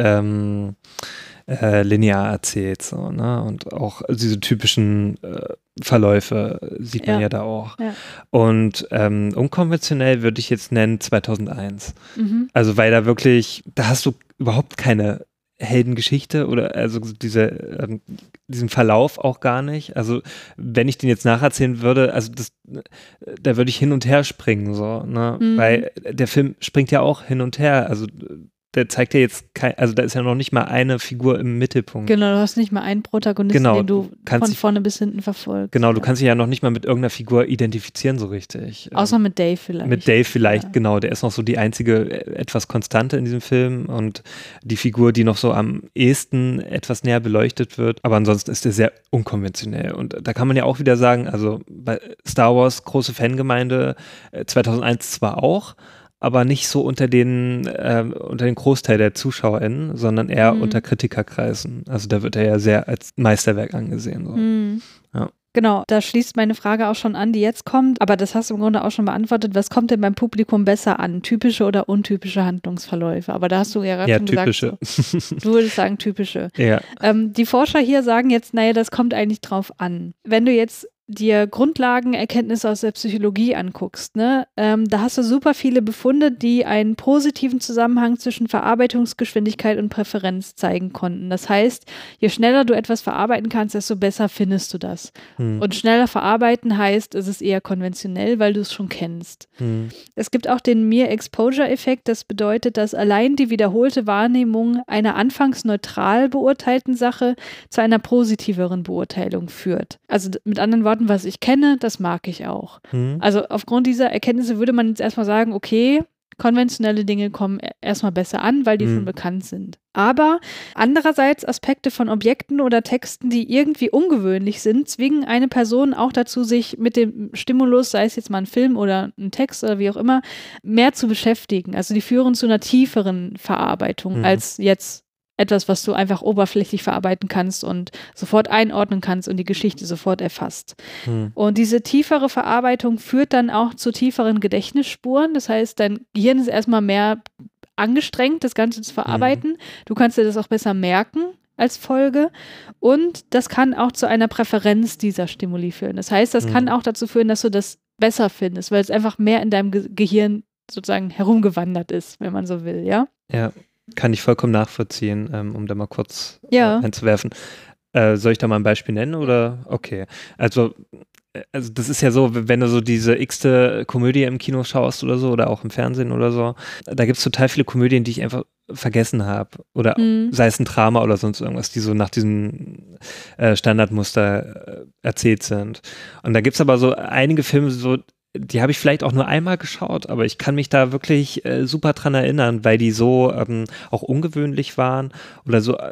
linear erzählt. So, ne? Und auch diese typischen Verläufe sieht man ja da auch. Ja. Und unkonventionell würde ich jetzt nennen 2001. Also weil da wirklich, da hast du überhaupt keine Heldengeschichte oder also diesen Verlauf auch gar nicht. Also wenn ich den jetzt nacherzählen würde, also da würde ich hin und her springen, so, ne? Weil der Film springt ja auch hin und her. Also der zeigt ja jetzt also da ist ja noch nicht mal eine Figur im Mittelpunkt. Genau, du hast nicht mal einen Protagonisten, den du von vorne bis hinten verfolgst. Genau, du kannst dich ja noch nicht mal mit irgendeiner Figur identifizieren so richtig. Außer mit Dave vielleicht. Mit Dave vielleicht, genau. Der ist noch so die einzige etwas Konstante in diesem Film und die Figur, die noch so am ehesten etwas näher beleuchtet wird. Aber ansonsten ist der sehr unkonventionell. Und da kann man ja auch wieder sagen, also bei Star Wars, große Fangemeinde, 2001 zwar auch, aber nicht so unter den Großteil der ZuschauerInnen, sondern eher unter Kritikerkreisen. Also da wird er ja sehr als Meisterwerk angesehen. So. Ja. Genau, da schließt meine Frage auch schon an, die jetzt kommt. Aber das hast du im Grunde auch schon beantwortet. Was kommt denn beim Publikum besser an? Typische oder untypische Handlungsverläufe? Aber da hast du ja gerade schon typische. gesagt, so, du würdest sagen typische. Ja. Die Forscher hier sagen jetzt, naja, das kommt eigentlich drauf an. Wenn du jetzt dir Grundlagenerkenntnisse aus der Psychologie anguckst, ne, da hast du super viele Befunde, die einen positiven Zusammenhang zwischen Verarbeitungsgeschwindigkeit und Präferenz zeigen konnten. Das heißt, je schneller du etwas verarbeiten kannst, desto besser findest du das. Und schneller verarbeiten heißt, es ist eher konventionell, weil du es schon kennst. Es gibt auch den Mere-Exposure-Effekt. Das bedeutet, dass allein die wiederholte Wahrnehmung einer anfangs neutral beurteilten Sache zu einer positiveren Beurteilung führt. Also mit anderen Worten, was ich kenne, das mag ich auch. Also aufgrund dieser Erkenntnisse würde man jetzt erstmal sagen, okay, konventionelle Dinge kommen erstmal besser an, weil die schon bekannt sind. Aber andererseits Aspekte von Objekten oder Texten, die irgendwie ungewöhnlich sind, zwingen eine Person auch dazu, sich mit dem Stimulus, sei es jetzt mal ein Film oder ein Text oder wie auch immer, mehr zu beschäftigen. Also die führen zu einer tieferen Verarbeitung als jetzt etwas, was du einfach oberflächlich verarbeiten kannst und sofort einordnen kannst und die Geschichte sofort erfasst. Und diese tiefere Verarbeitung führt dann auch zu tieferen Gedächtnisspuren. Das heißt, dein Gehirn ist erstmal mehr angestrengt, das Ganze zu verarbeiten. Du kannst dir das auch besser merken als Folge. Und das kann auch zu einer Präferenz dieser Stimuli führen. Das heißt, das kann auch dazu führen, dass du das besser findest, weil es einfach mehr in deinem Gehirn sozusagen herumgewandert ist, wenn man so will, ja? Ja. Kann ich vollkommen nachvollziehen, um da mal kurz einzuwerfen. Soll ich da mal ein Beispiel nennen oder? Okay. Also das ist ja so, wenn du so diese x-te Komödie im Kino schaust oder so oder auch im Fernsehen oder so, da gibt es total viele Komödien, die ich einfach vergessen habe oder sei es ein Drama oder sonst irgendwas, die so nach diesem Standardmuster erzählt sind. Und da gibt es aber so einige Filme, so die habe ich vielleicht auch nur einmal geschaut, aber ich kann mich da wirklich super dran erinnern, weil die so auch ungewöhnlich waren oder so,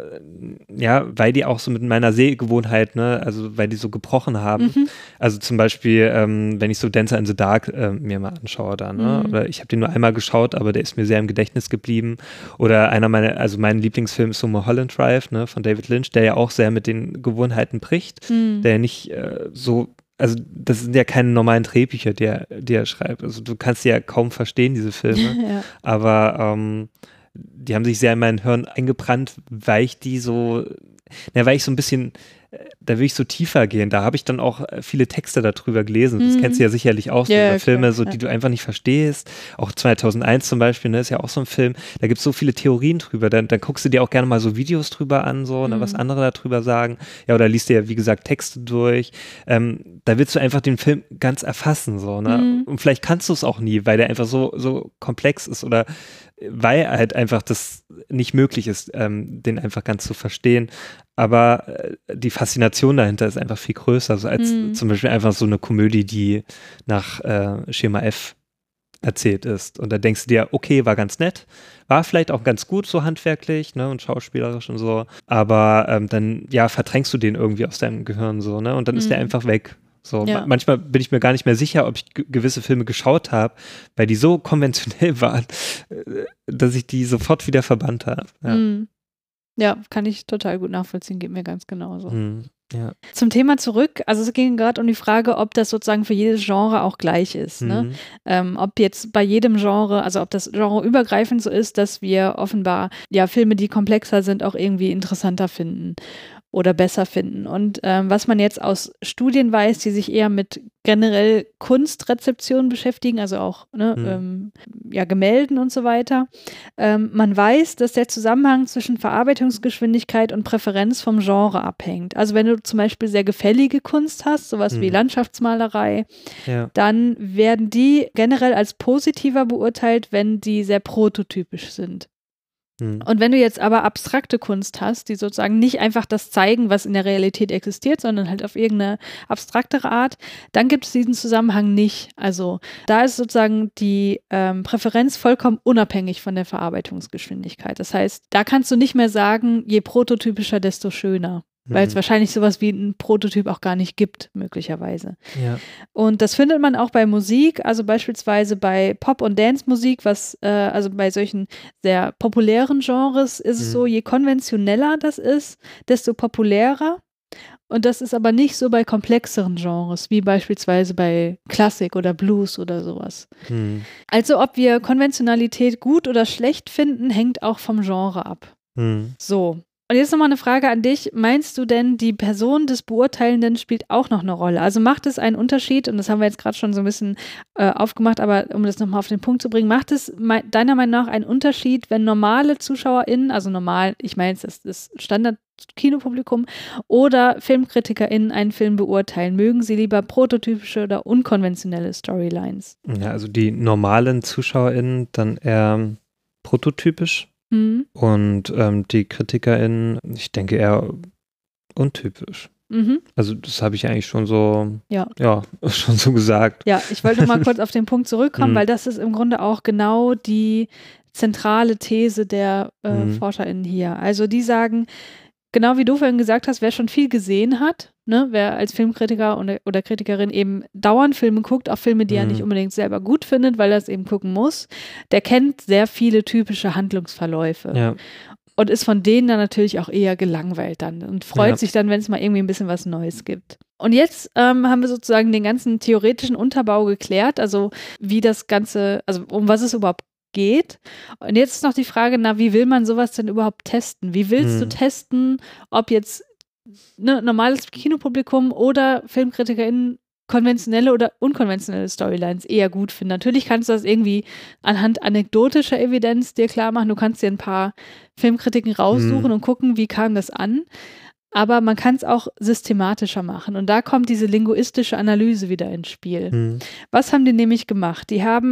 weil die auch so mit meiner Sehgewohnheit, ne, also weil die so gebrochen haben. Also zum Beispiel, wenn ich so Dancer in the Dark mir mal anschaue dann, ne, oder ich habe den nur einmal geschaut, aber der ist mir sehr im Gedächtnis geblieben. Oder mein Lieblingsfilm ist so Mulholland Drive, ne, von David Lynch, der ja auch sehr mit den Gewohnheiten bricht, der nicht also das sind ja keine normalen Drehbücher, die er schreibt. Also du kannst die ja kaum verstehen, diese Filme. Aber die haben sich sehr in mein Hirn eingebrannt, weil ich so ein bisschen, da will ich so tiefer gehen. Da habe ich dann auch viele Texte darüber gelesen. Das kennst du ja sicherlich auch, so über Filme, so, die du einfach nicht verstehst. Auch 2001 zum Beispiel, ne, ist ja auch so ein Film. Da gibt es so viele Theorien drüber. Dann guckst du dir auch gerne mal so Videos drüber an, so, ne, was andere darüber sagen. Ja, oder liest dir ja, wie gesagt, Texte durch. Da willst du einfach den Film ganz erfassen, so, ne? Und vielleicht kannst du es auch nie, weil der einfach so komplex ist oder weil halt einfach das nicht möglich ist, den einfach ganz zu verstehen. Aber die Faszination dahinter ist einfach viel größer, so als zum Beispiel einfach so eine Komödie, die nach Schema F erzählt ist. Und da denkst du dir, okay, war ganz nett, war vielleicht auch ganz gut so handwerklich, ne, und schauspielerisch und so, aber dann, verdrängst du den irgendwie aus deinem Gehirn so, ne, und dann ist der einfach weg. So, manchmal bin ich mir gar nicht mehr sicher, ob ich gewisse Filme geschaut habe, weil die so konventionell waren, dass ich die sofort wieder verbannt habe. Ja, kann ich total gut nachvollziehen, geht mir ganz genauso. Ja. Zum Thema zurück, also es ging gerade um die Frage, ob das sozusagen für jedes Genre auch gleich ist. Ne? Ob jetzt bei jedem Genre, also ob das Genre übergreifend so ist, dass wir offenbar Filme, die komplexer sind, auch irgendwie interessanter finden oder besser finden. Und was man jetzt aus Studien weiß, die sich eher mit generell Kunstrezeption beschäftigen, also auch Gemälden und so weiter. Man weiß, dass der Zusammenhang zwischen Verarbeitungsgeschwindigkeit und Präferenz vom Genre abhängt. Also wenn du zum Beispiel sehr gefällige Kunst hast, sowas wie Landschaftsmalerei, dann werden die generell als positiver beurteilt, wenn die sehr prototypisch sind. Und wenn du jetzt aber abstrakte Kunst hast, die sozusagen nicht einfach das zeigen, was in der Realität existiert, sondern halt auf irgendeine abstraktere Art, dann gibt es diesen Zusammenhang nicht. Also da ist sozusagen die Präferenz vollkommen unabhängig von der Verarbeitungsgeschwindigkeit. Das heißt, da kannst du nicht mehr sagen, je prototypischer, desto schöner. Weil es wahrscheinlich sowas wie ein Prototyp auch gar nicht gibt, möglicherweise. Ja. Und das findet man auch bei Musik, also beispielsweise bei Pop- und Dance-Musik, also bei solchen sehr populären Genres ist es so, je konventioneller das ist, desto populärer. Und das ist aber nicht so bei komplexeren Genres, wie beispielsweise bei Klassik oder Blues oder sowas. Also ob wir Konventionalität gut oder schlecht finden, hängt auch vom Genre ab. So. Und jetzt nochmal eine Frage an dich. Meinst du denn, die Person des Beurteilenden spielt auch noch eine Rolle? Also macht es einen Unterschied, und das haben wir jetzt gerade schon so ein bisschen aufgemacht, aber um das nochmal auf den Punkt zu bringen, macht es deiner Meinung nach einen Unterschied, wenn normale ZuschauerInnen, also normal, ich meine jetzt das Standard-Kinopublikum oder FilmkritikerInnen einen Film beurteilen? Mögen sie lieber prototypische oder unkonventionelle Storylines? Ja, also die normalen ZuschauerInnen dann eher prototypisch. Und die KritikerInnen, ich denke eher untypisch. Also das habe ich eigentlich schon so, schon so gesagt. Ja, ich wollte noch mal kurz auf den Punkt zurückkommen, weil das ist im Grunde auch genau die zentrale These der ForscherInnen hier. Also die sagen, genau wie du vorhin gesagt hast, wer schon viel gesehen hat, ne, wer als Filmkritiker oder Kritikerin eben dauernd Filme guckt, auch Filme, die er nicht unbedingt selber gut findet, weil er es eben gucken muss, der kennt sehr viele typische Handlungsverläufe. Ja. Und ist von denen dann natürlich auch eher gelangweilt dann und freut sich dann, wenn es mal irgendwie ein bisschen was Neues gibt. Und jetzt haben wir sozusagen den ganzen theoretischen Unterbau geklärt, also wie das Ganze, also um was es überhaupt geht. Und jetzt ist noch die Frage, wie will man sowas denn überhaupt testen? Wie willst du testen, ob jetzt normales Kinopublikum oder FilmkritikerInnen konventionelle oder unkonventionelle Storylines eher gut finden? Natürlich kannst du das irgendwie anhand anekdotischer Evidenz dir klar machen. Du kannst dir ein paar Filmkritiken raussuchen und gucken, wie kam das an. Aber man kann es auch systematischer machen. Und da kommt diese linguistische Analyse wieder ins Spiel. Was haben die nämlich gemacht? Die haben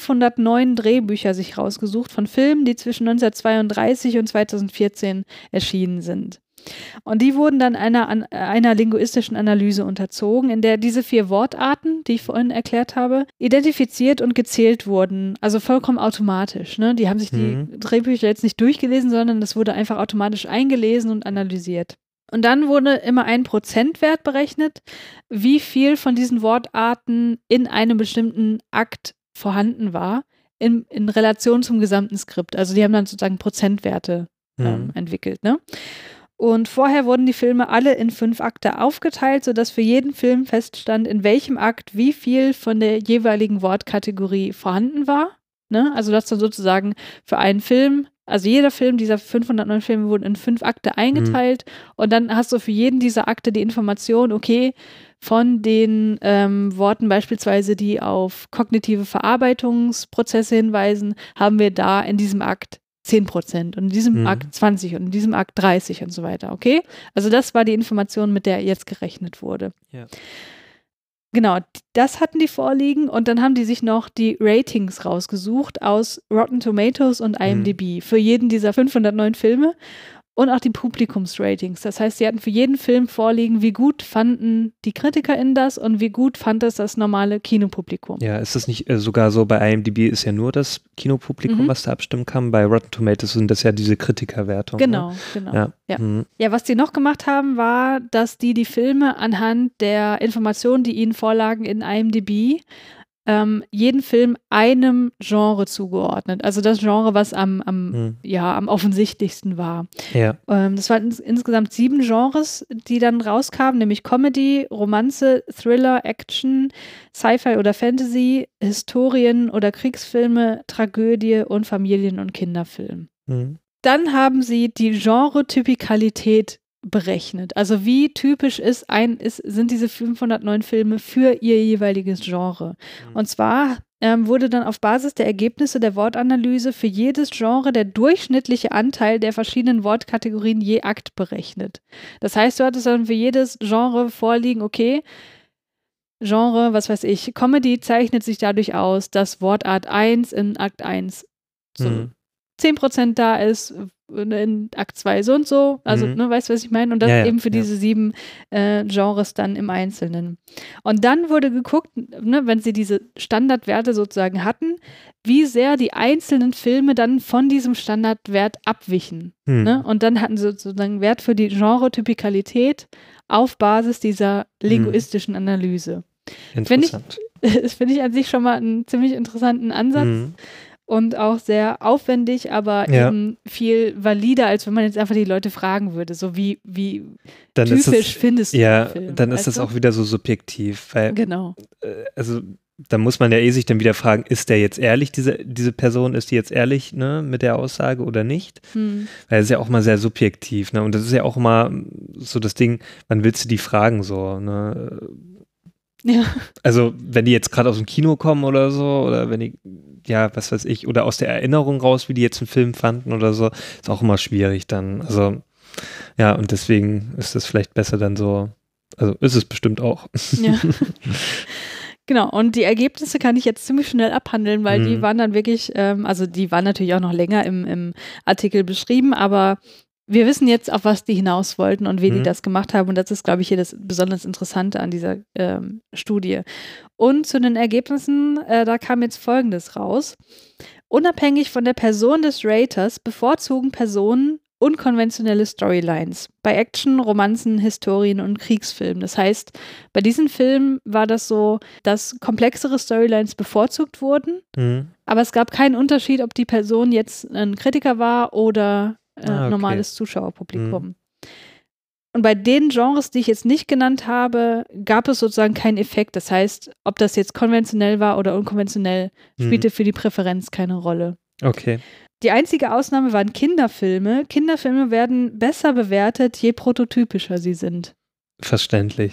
509 Drehbücher sich rausgesucht von Filmen, die zwischen 1932 und 2014 erschienen sind. Und die wurden dann einer linguistischen Analyse unterzogen, in der diese 4 Wortarten, die ich vorhin erklärt habe, identifiziert und gezählt wurden. Also vollkommen automatisch. Ne? Die haben sich die Drehbücher jetzt nicht durchgelesen, sondern das wurde einfach automatisch eingelesen und analysiert. Und dann wurde immer ein Prozentwert berechnet, wie viel von diesen Wortarten in einem bestimmten Akt vorhanden war, in Relation zum gesamten Skript. Also die haben dann sozusagen Prozentwerte entwickelt. Ne? Und vorher wurden die Filme alle in 5 Akte aufgeteilt, sodass für jeden Film feststand, in welchem Akt wie viel von der jeweiligen Wortkategorie vorhanden war. Ne? Also das dann sozusagen für einen Film, also jeder Film dieser 509 Filme wurden in 5 Akte eingeteilt und dann hast du für jeden dieser Akte die Information, okay, von den Worten beispielsweise, die auf kognitive Verarbeitungsprozesse hinweisen, haben wir da in diesem Akt 10% und in diesem Akt 20 und in diesem Akt 30 und so weiter, okay? Also das war die Information, mit der jetzt gerechnet wurde. Ja. Genau, das hatten die vorliegen und dann haben die sich noch die Ratings rausgesucht aus Rotten Tomatoes und IMDb für jeden dieser 509 Filme und auch die Publikumsratings. Das heißt, sie hatten für jeden Film vorliegen, wie gut fanden die KritikerInnen das und wie gut fand das normale Kinopublikum. Ja, ist das nicht sogar so, bei IMDb ist ja nur das Kinopublikum, was da abstimmen kann. Bei Rotten Tomatoes sind das ja diese Kritikerwertungen. Genau, ne? Genau. Ja, was die noch gemacht haben, war, dass die Filme anhand der Informationen, die ihnen vorlagen in IMDb, jeden Film einem Genre zugeordnet. Also das Genre, was am offensichtlichsten war. Ja. Das waren insgesamt 7 Genres, die dann rauskamen, nämlich Comedy, Romanze, Thriller, Action, Sci-Fi oder Fantasy, Historien- oder Kriegsfilme, Tragödie und Familien- und Kinderfilm. Dann haben sie die Genre-Typikalität berechnet. Also wie typisch sind diese 509 Filme für ihr jeweiliges Genre. Und zwar wurde dann auf Basis der Ergebnisse der Wortanalyse für jedes Genre der durchschnittliche Anteil der verschiedenen Wortkategorien je Akt berechnet. Das heißt, du hattest dann für jedes Genre vorliegen, okay, Genre, was weiß ich, Comedy zeichnet sich dadurch aus, dass Wortart 1 in Akt 1 so 10% da ist, in Akt 2 so und so, also weißt du, was ich meine? Und das eben für diese 7 Genres dann im Einzelnen. Und dann wurde geguckt, wenn sie diese Standardwerte sozusagen hatten, wie sehr die einzelnen Filme dann von diesem Standardwert abwichen. Ne? Und dann hatten sie sozusagen Wert für die Genre-Typikalität auf Basis dieser linguistischen Analyse. Interessant. Das finde ich an sich schon mal einen ziemlich interessanten Ansatz. Und auch sehr aufwendig, aber eben viel valider, als wenn man jetzt einfach die Leute fragen würde, so wie dann typisch findest du den Film. Dann ist das auch wieder so subjektiv, weil genau. Also da muss man ja sich dann wieder fragen, ist der jetzt ehrlich, diese Person, ist die jetzt ehrlich, ne, mit der Aussage oder nicht? Weil es ist ja auch mal sehr subjektiv, ne? Und das ist ja auch immer so das Ding, wann willst du die fragen so, ne? Ja. Also, wenn die jetzt gerade aus dem Kino kommen oder so, oder wenn die, ja, was weiß ich, oder aus der Erinnerung raus, wie die jetzt einen Film fanden oder so, ist auch immer schwierig dann. Also, ja, und deswegen ist das vielleicht besser dann so, also ist es bestimmt auch. Ja. Genau, und die Ergebnisse kann ich jetzt ziemlich schnell abhandeln, weil die waren dann wirklich, also die waren natürlich auch noch länger im Artikel beschrieben, aber wir wissen jetzt, auf was die hinaus wollten und wie die das gemacht haben. Und das ist, glaube ich, hier das besonders Interessante an dieser Studie. Und zu den Ergebnissen, da kam jetzt Folgendes raus. Unabhängig von der Person des Raters bevorzugen Personen unkonventionelle Storylines bei Action, Romanzen, Historien und Kriegsfilmen. Das heißt, bei diesen Filmen war das so, dass komplexere Storylines bevorzugt wurden, aber es gab keinen Unterschied, ob die Person jetzt ein Kritiker war oder normales Zuschauerpublikum. Und bei den Genres, die ich jetzt nicht genannt habe, gab es sozusagen keinen Effekt. Das heißt, ob das jetzt konventionell war oder unkonventionell, spielte für die Präferenz keine Rolle. Okay. Die einzige Ausnahme waren Kinderfilme. Kinderfilme werden besser bewertet, je prototypischer sie sind. Verständlich.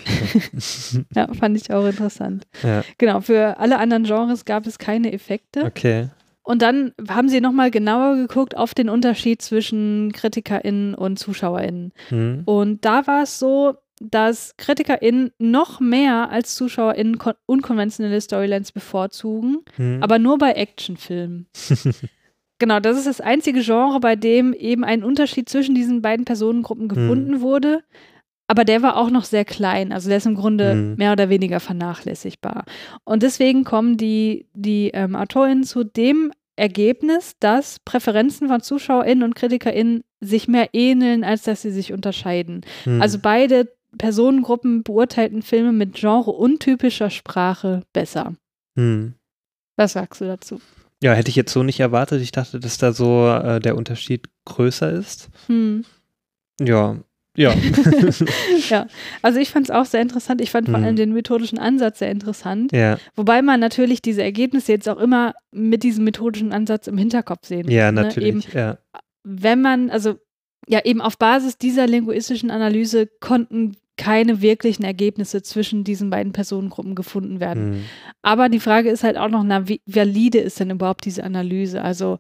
Ja, fand ich auch interessant. Ja. Genau, für alle anderen Genres gab es keine Effekte. Okay. Und dann haben sie nochmal genauer geguckt auf den Unterschied zwischen KritikerInnen und ZuschauerInnen. Und da war es so, dass KritikerInnen noch mehr als ZuschauerInnen unkonventionelle Storylines bevorzugen, aber nur bei Actionfilmen. Genau, das ist das einzige Genre, bei dem eben ein Unterschied zwischen diesen beiden Personengruppen gefunden wurde. Aber der war auch noch sehr klein. Also der ist im Grunde mehr oder weniger vernachlässigbar. Und deswegen kommen die AutorInnen zu dem Ergebnis, dass Präferenzen von ZuschauerInnen und KritikerInnen sich mehr ähneln, als dass sie sich unterscheiden. Also beide Personengruppen beurteilten Filme mit genreuntypischer Sprache besser. Was sagst du dazu? Ja, hätte ich jetzt so nicht erwartet. Ich dachte, dass da so der Unterschied größer ist. Ja. Ja, also ich fand es auch sehr interessant. Ich fand vor allem den methodischen Ansatz sehr interessant. Ja. Wobei man natürlich diese Ergebnisse jetzt auch immer mit diesem methodischen Ansatz im Hinterkopf sehen muss. Ja, natürlich. Eben, ja. Wenn man, also ja, eben auf Basis dieser linguistischen Analyse konnten keine wirklichen Ergebnisse zwischen diesen beiden Personengruppen gefunden werden. Aber die Frage ist halt auch noch, wie valide ist denn überhaupt diese Analyse? Also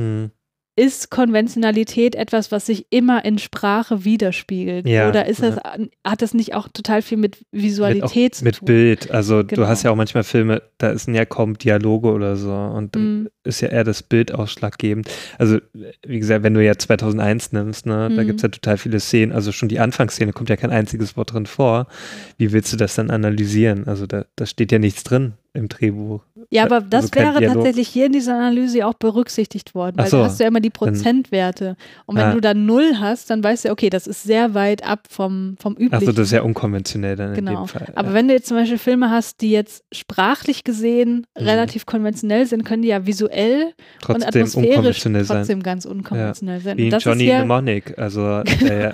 ist Konventionalität etwas, was sich immer in Sprache widerspiegelt? Ja, oder ist das, hat das nicht auch total viel mit Visualität zu tun? Mit Bild. Also du hast ja auch manchmal Filme, da sind ja kaum Dialoge oder so und ist ja eher das Bild ausschlaggebend. Also wie gesagt, wenn du ja 2001 nimmst, ne, da gibt es ja total viele Szenen, also schon die Anfangsszene kommt ja kein einziges Wort drin vor. Wie willst du das dann analysieren? Also da steht ja nichts drin im Drehbuch. Ja, aber das wäre tatsächlich hier in dieser Analyse auch berücksichtigt worden, weil da hast du ja immer die Prozentwerte. Und wenn du dann 0 hast, dann weißt du, okay, das ist sehr weit ab vom Üblichen. Also das ist ja unkonventionell dann in dem Fall. Aber wenn du jetzt zum Beispiel Filme hast, die jetzt sprachlich gesehen relativ konventionell sind, können die ja visuell und atmosphärisch trotzdem ganz unkonventionell sein. Wie in Johnny Mnemonic, also der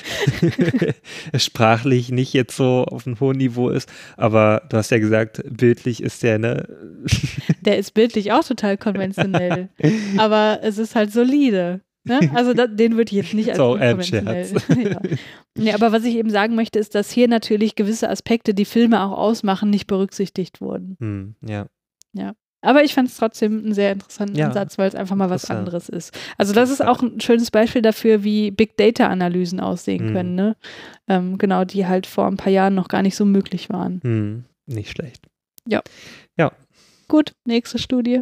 ja sprachlich nicht jetzt so auf einem hohen Niveau ist, aber du hast ja gesagt, bildlich ist der, ne? Der ist bildlich auch total konventionell, aber es ist halt solide. Ne? Also den würde ich jetzt nicht als unkonventionell. Ja, aber was ich eben sagen möchte, ist, dass hier natürlich gewisse Aspekte, die Filme auch ausmachen, nicht berücksichtigt wurden. Ja. Aber ich fand es trotzdem einen sehr interessanten Ansatz, weil es einfach mal was anderes ist. Also das ist auch ein schönes Beispiel dafür, wie Big Data Analysen aussehen können, ne? Genau, die halt vor ein paar Jahren noch gar nicht so möglich waren. Nicht schlecht. Ja. Ja. Gut, nächste Studie.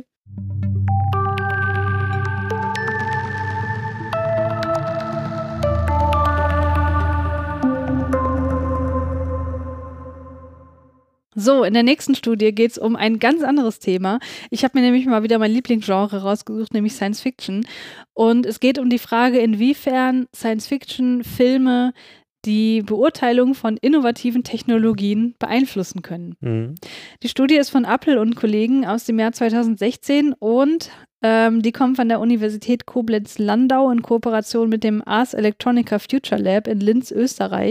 So, in der nächsten Studie geht es um ein ganz anderes Thema. Ich habe mir nämlich mal wieder mein Lieblingsgenre rausgesucht, nämlich Science Fiction. Und es geht um die Frage, inwiefern Science Fiction Filme die Beurteilung von innovativen Technologien beeinflussen können. Die Studie ist von Appel und Kollegen aus dem Jahr 2016 und die kommen von der Universität Koblenz-Landau in Kooperation mit dem Ars Electronica Future Lab in Linz, Österreich.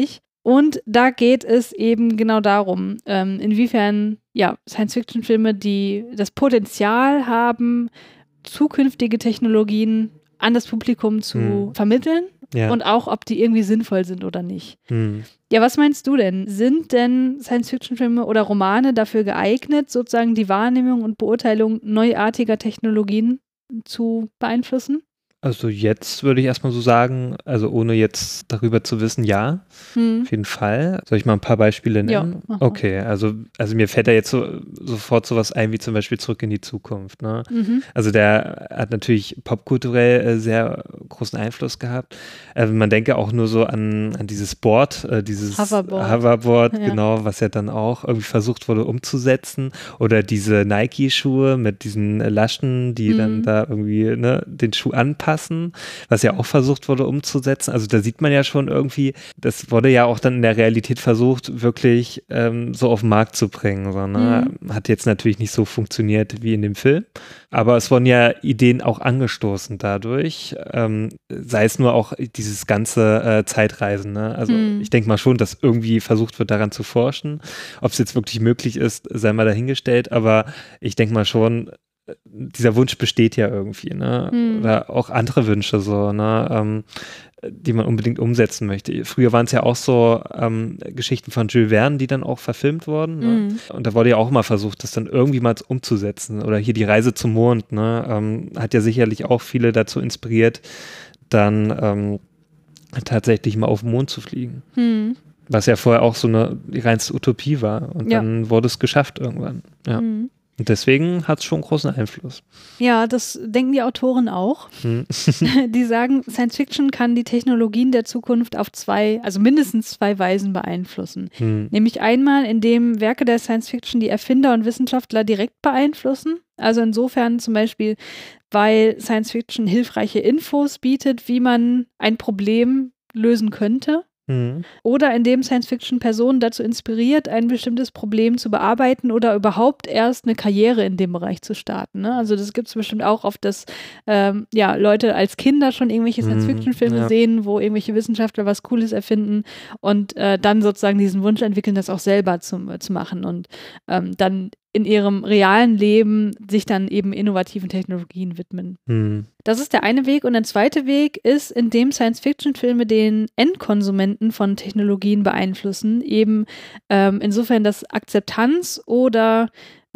Und da geht es eben genau darum, inwiefern Science-Fiction-Filme, die das Potenzial haben, zukünftige Technologien an das Publikum zu vermitteln und auch, ob die irgendwie sinnvoll sind oder nicht. Ja, was meinst du denn? Sind denn Science-Fiction-Filme oder Romane dafür geeignet, sozusagen die Wahrnehmung und Beurteilung neuartiger Technologien zu beeinflussen? Also jetzt würde ich erstmal so sagen, also ohne jetzt darüber zu wissen, ja, auf jeden Fall. Soll ich mal ein paar Beispiele nennen? Ja, okay, also mir fällt da jetzt sofort sowas ein, wie zum Beispiel Zurück in die Zukunft. Ne? Also der hat natürlich popkulturell sehr großen Einfluss gehabt. Man denke auch nur so an dieses Board, dieses Hoverboard, genau, was ja dann auch irgendwie versucht wurde umzusetzen. Oder diese Nike-Schuhe mit diesen Laschen, die dann da irgendwie den Schuh anpassen. Was ja auch versucht wurde umzusetzen. Also da sieht man ja schon irgendwie, das wurde ja auch dann in der Realität versucht, wirklich so auf den Markt zu bringen. So, ne? Hat jetzt natürlich nicht so funktioniert wie in dem Film, aber es wurden ja Ideen auch angestoßen dadurch, sei es nur auch dieses ganze Zeitreisen. Ne? Also ich denke mal schon, dass irgendwie versucht wird, daran zu forschen. Ob es jetzt wirklich möglich ist, sei mal dahingestellt, aber ich denke mal schon, dieser Wunsch besteht ja irgendwie, ne? Oder auch andere Wünsche so, ne? Die man unbedingt umsetzen möchte. Früher waren es ja auch so Geschichten von Jules Verne, die dann auch verfilmt wurden. Ne? Und da wurde ja auch mal versucht, das dann irgendwie mal umzusetzen. Oder hier die Reise zum Mond, ne? Hat ja sicherlich auch viele dazu inspiriert, dann tatsächlich mal auf den Mond zu fliegen. Was ja vorher auch so die reinste Utopie war. Und dann wurde es geschafft irgendwann. Ja. Und deswegen hat es schon großen Einfluss. Ja, das denken die Autoren auch. Die sagen, Science Fiction kann die Technologien der Zukunft auf mindestens zwei Weisen beeinflussen. Nämlich einmal, indem Werke der Science Fiction die Erfinder und Wissenschaftler direkt beeinflussen. Also insofern zum Beispiel, weil Science Fiction hilfreiche Infos bietet, wie man ein Problem lösen könnte. Oder indem Science-Fiction Personen dazu inspiriert, ein bestimmtes Problem zu bearbeiten oder überhaupt erst eine Karriere in dem Bereich zu starten. Ne? Also das gibt es bestimmt auch oft, dass Leute als Kinder schon irgendwelche Science-Fiction-Filme sehen, wo irgendwelche Wissenschaftler was Cooles erfinden und dann sozusagen diesen Wunsch entwickeln, das auch selber zu machen und dann in ihrem realen Leben sich dann eben innovativen Technologien widmen. Das ist der eine Weg. Und der zweite Weg ist, indem Science-Fiction-Filme den Endkonsumenten von Technologien beeinflussen, eben insofern, dass Akzeptanz oder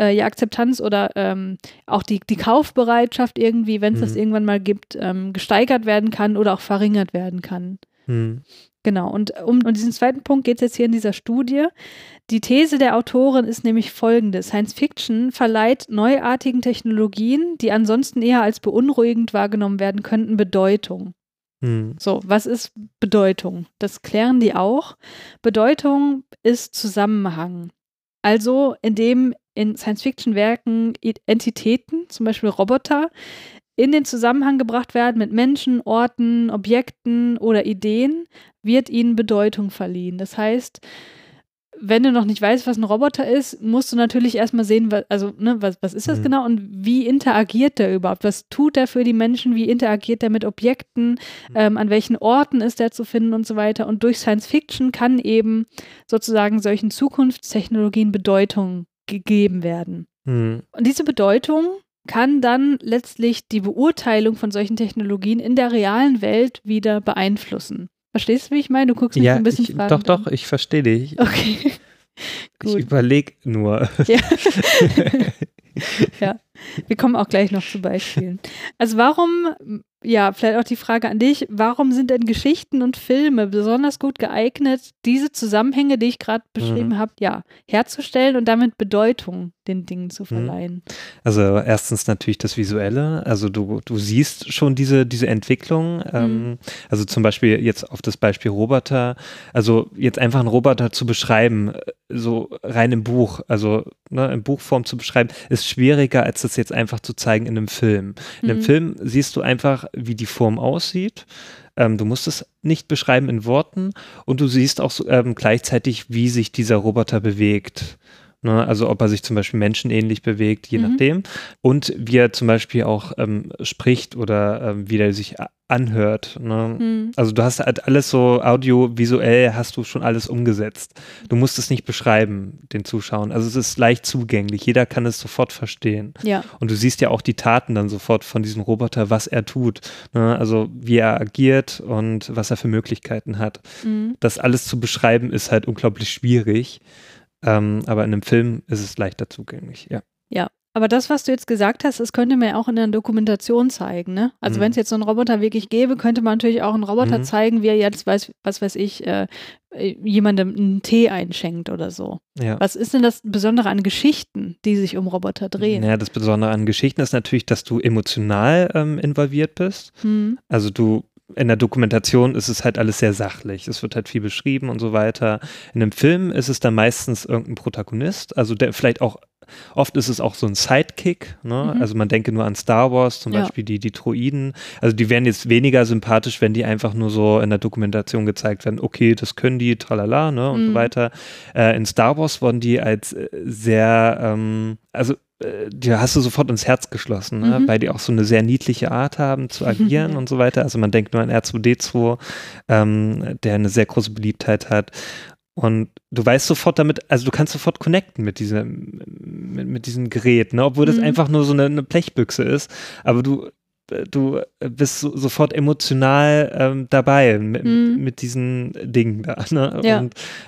auch die Kaufbereitschaft irgendwie, wenn es das irgendwann mal gibt, gesteigert werden kann oder auch verringert werden kann. Genau, und um diesen zweiten Punkt geht es jetzt hier in dieser Studie. Die These der Autorin ist nämlich folgende: Science Fiction verleiht neuartigen Technologien, die ansonsten eher als beunruhigend wahrgenommen werden könnten, Bedeutung. So, was ist Bedeutung? Das klären die auch. Bedeutung ist Zusammenhang. Also, indem in Science-Fiction-Werken Entitäten, zum Beispiel Roboter, in den Zusammenhang gebracht werden mit Menschen, Orten, Objekten oder Ideen, wird ihnen Bedeutung verliehen. Das heißt, wenn du noch nicht weißt, was ein Roboter ist, musst du natürlich erstmal sehen, was ist das genau und wie interagiert der überhaupt? Was tut der für die Menschen? Wie interagiert der mit Objekten? An welchen Orten ist der zu finden und so weiter? Und durch Science Fiction kann eben sozusagen solchen Zukunftstechnologien Bedeutung gegeben werden. Und diese Bedeutung kann dann letztlich die Beurteilung von solchen Technologien in der realen Welt wieder beeinflussen. Verstehst du, wie ich meine? Du guckst mich ein bisschen fragend an. Doch, ich verstehe dich. Okay, gut. Ich überlege nur. Ja. Ja, wir kommen auch gleich noch zu Beispielen. Also vielleicht auch die Frage an dich, warum sind denn Geschichten und Filme besonders gut geeignet, diese Zusammenhänge, die ich gerade beschrieben habe, herzustellen und damit Bedeutung den Dingen zu verleihen? Also erstens natürlich das Visuelle, also du siehst schon diese Entwicklung, also zum Beispiel jetzt auf das Beispiel Roboter, also jetzt einfach einen Roboter zu beschreiben, so rein im Buch, also in Buchform zu beschreiben, ist schwieriger, als das jetzt einfach zu zeigen in einem Film. In einem Film siehst du einfach, wie die Form aussieht. Du musst es nicht beschreiben in Worten und du siehst auch gleichzeitig, wie sich dieser Roboter bewegt. Ne? Also ob er sich zum Beispiel menschenähnlich bewegt, je nachdem. Und wie er zum Beispiel auch spricht oder wie er sich anhört. Ne? Also du hast halt alles so audiovisuell, hast du schon alles umgesetzt. Du musst es nicht beschreiben, den Zuschauern. Also es ist leicht zugänglich. Jeder kann es sofort verstehen. Ja. Und du siehst ja auch die Taten dann sofort von diesem Roboter, was er tut. Ne? Also wie er agiert und was er für Möglichkeiten hat. Das alles zu beschreiben ist halt unglaublich schwierig. Aber in einem Film ist es leichter zugänglich, ja. Ja, aber das, was du jetzt gesagt hast, das könnte man ja auch in einer Dokumentation zeigen, ne? Also wenn es jetzt so einen Roboter wirklich gäbe, könnte man natürlich auch einen Roboter zeigen, wie er jetzt, was weiß ich, jemandem einen Tee einschenkt oder so. Ja. Was ist denn das Besondere an Geschichten, die sich um Roboter drehen? Ja, das Besondere an Geschichten ist natürlich, dass du emotional involviert bist. Also in der Dokumentation ist es halt alles sehr sachlich. Es wird halt viel beschrieben und so weiter. In einem Film ist es dann meistens irgendein Protagonist, also der vielleicht auch, oft ist es auch so ein Sidekick, ne? Also man denke nur an Star Wars, zum Beispiel die Droiden. Also die wären jetzt weniger sympathisch, wenn die einfach nur so in der Dokumentation gezeigt werden, okay, das können die, tralala, ne? Und so weiter. In Star Wars wurden die als sehr, die hast du sofort ins Herz geschlossen, ne? Weil die auch so eine sehr niedliche Art haben zu agieren und so weiter. Also man denkt nur an R2D2, der eine sehr große Beliebtheit hat. Und du weißt sofort damit, also du kannst sofort connecten mit diesem Gerät, ne? Obwohl das einfach nur so eine Blechbüchse ist. Aber du bist sofort emotional dabei mit diesen Dingen da, ne? Ja.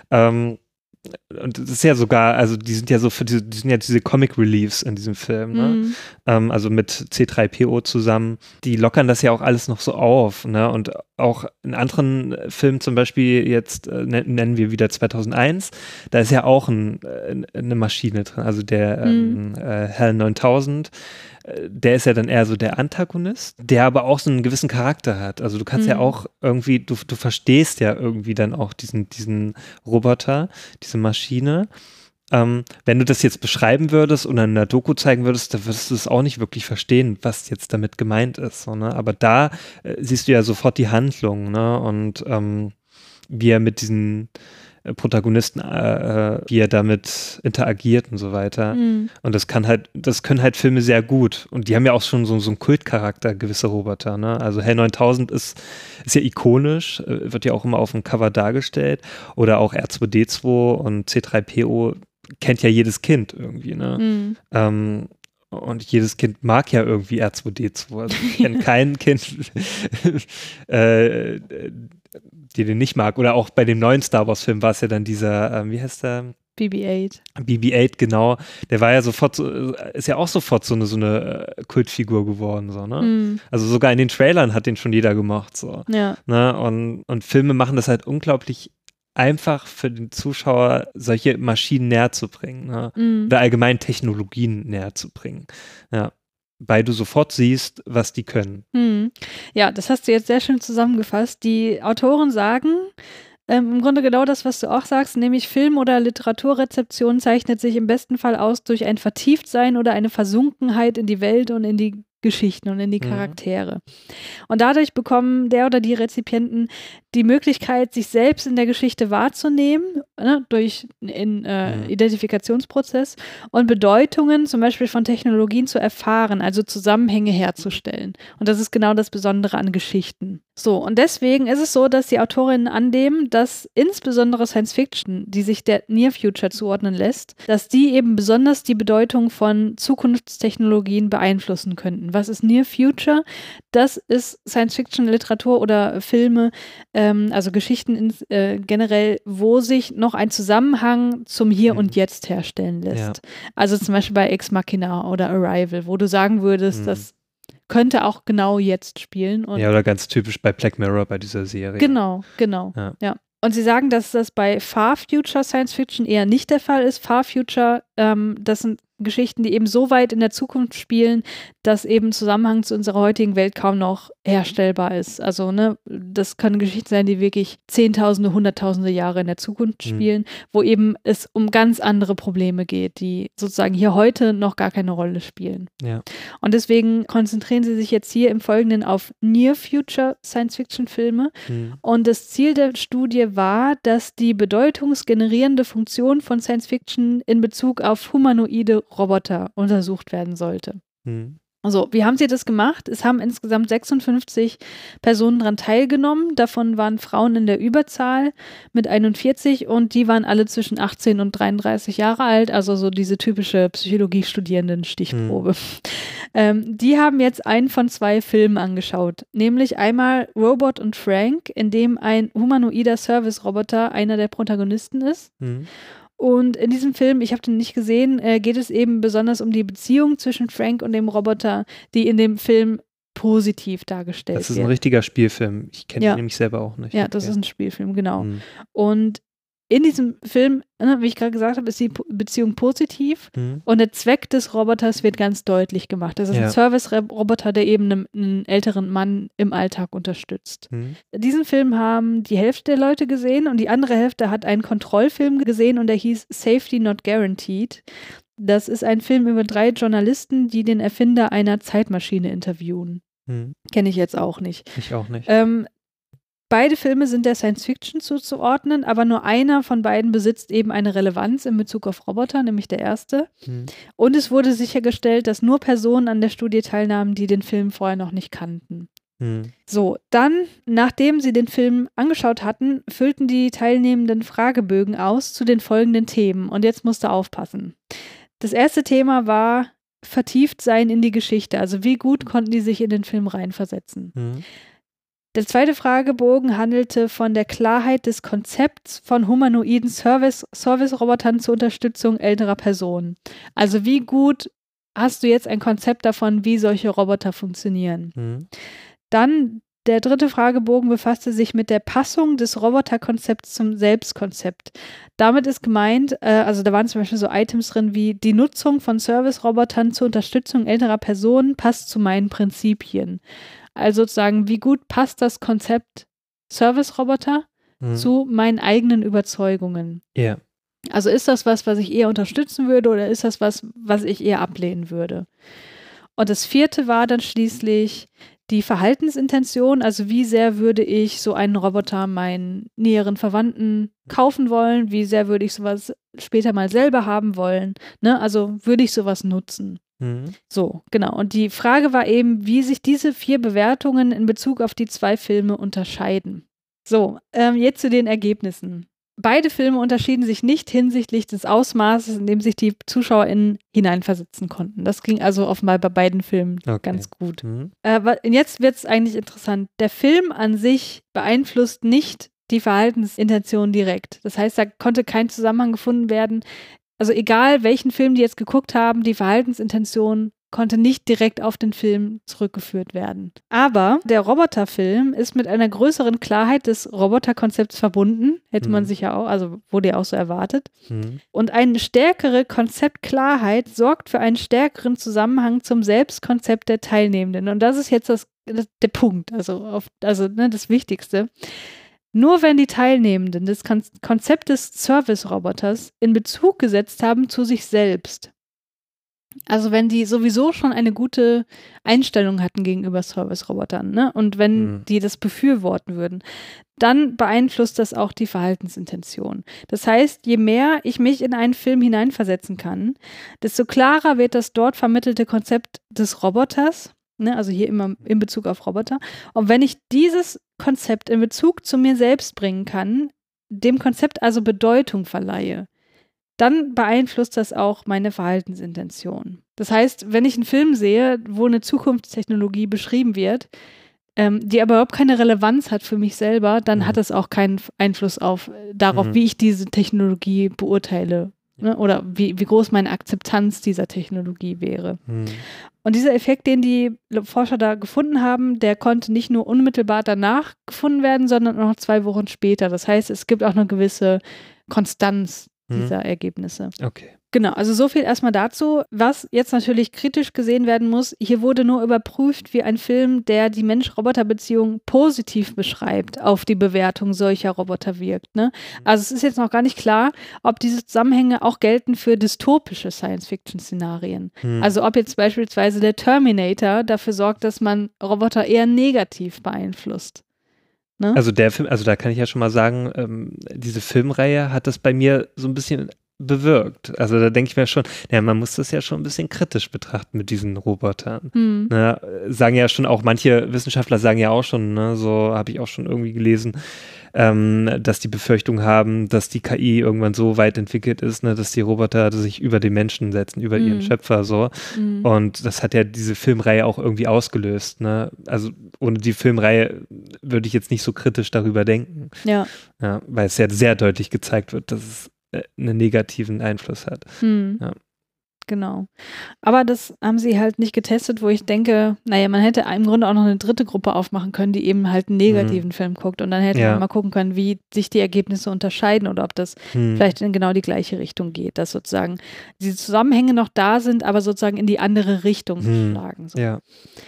Und das ist ja sogar, also die sind ja diese Comic Reliefs in diesem Film, ne? Also mit C3PO zusammen, die lockern das ja auch alles noch so auf, ne? Und auch in anderen Filmen, zum Beispiel jetzt nennen wir wieder 2001, da ist ja auch eine Maschine drin, also der HAL 9000, der ist ja dann eher so der Antagonist, der aber auch so einen gewissen Charakter hat. Also du kannst ja auch irgendwie, du verstehst ja irgendwie dann auch diesen Roboter, diese Maschine. Wenn du das jetzt beschreiben würdest oder in einer Doku zeigen würdest, dann würdest du es auch nicht wirklich verstehen, was jetzt damit gemeint ist. So, ne? Aber da siehst du ja sofort die Handlung, ne? Und wie er mit diesen Protagonisten, wie er damit interagiert und so weiter. Und das können halt Filme sehr gut. Und die haben ja auch schon so einen Kultcharakter, gewisse Roboter, ne? Also HAL 9000 ist ja ikonisch, wird ja auch immer auf dem Cover dargestellt. Oder auch R2D2 und C3PO kennt ja jedes Kind irgendwie, ne? Und jedes Kind mag ja irgendwie R2D2. Also ich kenne kein Kind, die den nicht mag. Oder auch bei dem neuen Star Wars-Film war es ja dann dieser, wie heißt der? BB-8. BB-8, genau. Der war ja sofort, ist ja auch sofort so eine Kultfigur geworden, so, ne? Also sogar in den Trailern hat den schon jeder gemacht, so. Ja. Ne? Und Filme machen das halt unglaublich einfach für den Zuschauer, solche Maschinen näher zu bringen, ne? Oder allgemein Technologien näher zu bringen. Ja. Weil du sofort siehst, was die können. Ja, das hast du jetzt sehr schön zusammengefasst. Die Autoren sagen im Grunde genau das, was du auch sagst, nämlich Film- oder Literaturrezeption zeichnet sich im besten Fall aus durch ein Vertieftsein oder eine Versunkenheit in die Welt und in die Geschichten und in die Charaktere. Und dadurch bekommen der oder die Rezipienten die Möglichkeit, sich selbst in der Geschichte wahrzunehmen, ne, durch einen Identifikationsprozess und Bedeutungen zum Beispiel von Technologien zu erfahren, also Zusammenhänge herzustellen. Und das ist genau das Besondere an Geschichten. So, und deswegen ist es so, dass die Autorinnen annehmen, dass insbesondere Science Fiction, die sich der Near Future zuordnen lässt, dass die eben besonders die Bedeutung von Zukunftstechnologien beeinflussen könnten. Was ist Near Future? Das ist Science Fiction, Literatur oder Filme, also Geschichten generell, wo sich noch ein Zusammenhang zum Hier und Jetzt herstellen lässt. Ja. Also zum Beispiel bei Ex Machina oder Arrival, wo du sagen würdest, das könnte auch genau jetzt spielen. Und ja, oder ganz typisch bei Black Mirror, bei dieser Serie. Genau. Ja. Und sie sagen, dass das bei Far Future Science Fiction eher nicht der Fall ist. Far Future, das sind Geschichten, die eben so weit in der Zukunft spielen, dass eben Zusammenhang zu unserer heutigen Welt kaum noch herstellbar ist. Also, ne, das können Geschichten sein, die wirklich Zehntausende, Hunderttausende Jahre in der Zukunft spielen, wo eben es um ganz andere Probleme geht, die sozusagen hier heute noch gar keine Rolle spielen. Ja. Und deswegen konzentrieren sie sich jetzt hier im Folgenden auf Near-Future Science-Fiction-Filme. Und das Ziel der Studie war, dass die bedeutungsgenerierende Funktion von Science-Fiction in Bezug auf humanoide Roboter untersucht werden sollte. Also, wie haben sie das gemacht? Es haben insgesamt 56 Personen daran teilgenommen. Davon waren Frauen in der Überzahl mit 41 und die waren alle zwischen 18 und 33 Jahre alt, also so diese typische Psychologiestudierenden-Stichprobe. Die haben jetzt einen von 2 Filmen angeschaut, nämlich einmal Robot und Frank, in dem ein humanoider Service-Roboter einer der Protagonisten ist. Und in diesem Film, ich habe den nicht gesehen, geht es eben besonders um die Beziehung zwischen Frank und dem Roboter, die in dem Film positiv dargestellt wird. Das ist ein richtiger Spielfilm. Ich kenne ihn nämlich selber auch nicht. Ja, das ist ein Spielfilm, genau. Und in diesem Film, wie ich gerade gesagt habe, ist die Beziehung positiv und der Zweck des Roboters wird ganz deutlich gemacht. Das ist ein Service-Roboter, der eben einen älteren Mann im Alltag unterstützt. Diesen Film haben die Hälfte der Leute gesehen und die andere Hälfte hat einen Kontrollfilm gesehen und der hieß Safety Not Guaranteed. Das ist ein Film über 3 Journalisten, die den Erfinder einer Zeitmaschine interviewen. Kenne ich jetzt auch nicht. Ich auch nicht. Beide Filme sind der Science-Fiction zuzuordnen, aber nur einer von beiden besitzt eben eine Relevanz in Bezug auf Roboter, nämlich der erste. Und es wurde sichergestellt, dass nur Personen an der Studie teilnahmen, die den Film vorher noch nicht kannten. So, dann, nachdem sie den Film angeschaut hatten, füllten die Teilnehmenden Fragebögen aus zu den folgenden Themen. Und jetzt musst du aufpassen. Das erste Thema war vertieft sein in die Geschichte. Also wie gut konnten die sich in den Film reinversetzen. Der zweite Fragebogen handelte von der Klarheit des Konzepts von humanoiden Service-Robotern zur Unterstützung älterer Personen. Also wie gut hast du jetzt ein Konzept davon, wie solche Roboter funktionieren? Dann der dritte Fragebogen befasste sich mit der Passung des Roboterkonzepts zum Selbstkonzept. Damit ist gemeint, also da waren zum Beispiel so Items drin wie die Nutzung von Service-Robotern zur Unterstützung älterer Personen passt zu meinen Prinzipien. Also sozusagen, wie gut passt das Konzept Service-Roboter zu meinen eigenen Überzeugungen? Ja. Also ist das was ich eher unterstützen würde oder ist das was ich eher ablehnen würde? Und das vierte war dann schließlich die Verhaltensintention, also wie sehr würde ich so einen Roboter meinen näheren Verwandten kaufen wollen, wie sehr würde ich sowas später mal selber haben wollen, ne? Also würde ich sowas nutzen? So, genau. Und die Frage war eben, wie sich diese 4 Bewertungen in Bezug auf die 2 Filme unterscheiden. So, jetzt zu den Ergebnissen. Beide Filme unterschieden sich nicht hinsichtlich des Ausmaßes, in dem sich die ZuschauerInnen hineinversetzen konnten. Das ging also offenbar bei beiden Filmen ganz gut. Jetzt wird es eigentlich interessant. Der Film an sich beeinflusst nicht die Verhaltensintention direkt. Das heißt, da konnte kein Zusammenhang gefunden werden. Also egal, welchen Film die jetzt geguckt haben, die Verhaltensintention konnte nicht direkt auf den Film zurückgeführt werden. Aber der Roboterfilm ist mit einer größeren Klarheit des Roboterkonzepts verbunden, hätte man sich ja auch, also wurde ja auch so erwartet. Und eine stärkere Konzeptklarheit sorgt für einen stärkeren Zusammenhang zum Selbstkonzept der Teilnehmenden. Und das ist jetzt der Punkt, also das Wichtigste. Nur wenn die Teilnehmenden das Konzept des Service-Roboters in Bezug gesetzt haben zu sich selbst, also wenn die sowieso schon eine gute Einstellung hatten gegenüber Service-Robotern, ne? Und wenn die das befürworten würden, dann beeinflusst das auch die Verhaltensintention. Das heißt, je mehr ich mich in einen Film hineinversetzen kann, desto klarer wird das dort vermittelte Konzept des Roboters, ne? Also hier immer in Bezug auf Roboter. Und wenn ich dieses Konzept in Bezug zu mir selbst bringen kann, dem Konzept also Bedeutung verleihe, dann beeinflusst das auch meine Verhaltensintention. Das heißt, wenn ich einen Film sehe, wo eine Zukunftstechnologie beschrieben wird, die aber überhaupt keine Relevanz hat für mich selber, dann hat das auch keinen Einfluss darauf, wie ich diese Technologie beurteile, ne? Oder wie groß meine Akzeptanz dieser Technologie wäre. Und dieser Effekt, den die Forscher da gefunden haben, der konnte nicht nur unmittelbar danach gefunden werden, sondern auch noch 2 Wochen später. Das heißt, es gibt auch eine gewisse Konstanz dieser Ergebnisse. Okay. Genau, also so viel erstmal dazu. Was jetzt natürlich kritisch gesehen werden muss, hier wurde nur überprüft, wie ein Film, der die Mensch-Roboter-Beziehung positiv beschreibt, auf die Bewertung solcher Roboter wirkt. Ne? Also es ist jetzt noch gar nicht klar, ob diese Zusammenhänge auch gelten für dystopische Science-Fiction-Szenarien. Also ob jetzt beispielsweise der Terminator dafür sorgt, dass man Roboter eher negativ beeinflusst. Ne? Also der Film, also da kann ich ja schon mal sagen, diese Filmreihe hat das bei mir so ein bisschen bewirkt. Also da denke ich mir schon, ja, man muss das ja schon ein bisschen kritisch betrachten mit diesen Robotern. Ne, sagen ja schon auch, manche Wissenschaftler sagen ja auch schon, ne, so habe ich auch schon irgendwie gelesen, dass die Befürchtung haben, dass die KI irgendwann so weit entwickelt ist, ne, dass die Roboter sich über den Menschen setzen, über ihren Schöpfer so. Und das hat ja diese Filmreihe auch irgendwie ausgelöst. Ne? Also ohne die Filmreihe würde ich jetzt nicht so kritisch darüber denken. Ja, weil es ja sehr deutlich gezeigt wird, dass es einen negativen Einfluss hat. Ja. Genau. Aber das haben sie halt nicht getestet, wo ich denke, naja, man hätte im Grunde auch noch eine dritte Gruppe aufmachen können, die eben halt einen negativen Film guckt und dann hätte man mal gucken können, wie sich die Ergebnisse unterscheiden oder ob das vielleicht in genau die gleiche Richtung geht, dass sozusagen diese Zusammenhänge noch da sind, aber sozusagen in die andere Richtung schlagen. So. Ja.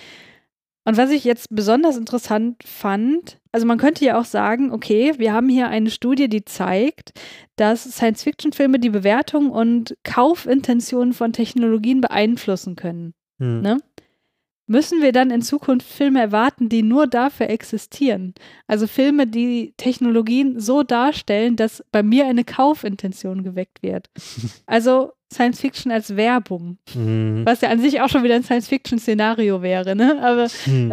Und was ich jetzt besonders interessant fand, also man könnte ja auch sagen, okay, wir haben hier eine Studie, die zeigt, dass Science-Fiction-Filme die Bewertung und Kaufintentionen von Technologien beeinflussen können. Ne? Müssen wir dann in Zukunft Filme erwarten, die nur dafür existieren? Also Filme, die Technologien so darstellen, dass bei mir eine Kaufintention geweckt wird. Also Science-Fiction als Werbung, was ja an sich auch schon wieder ein Science-Fiction-Szenario wäre, ne? Aber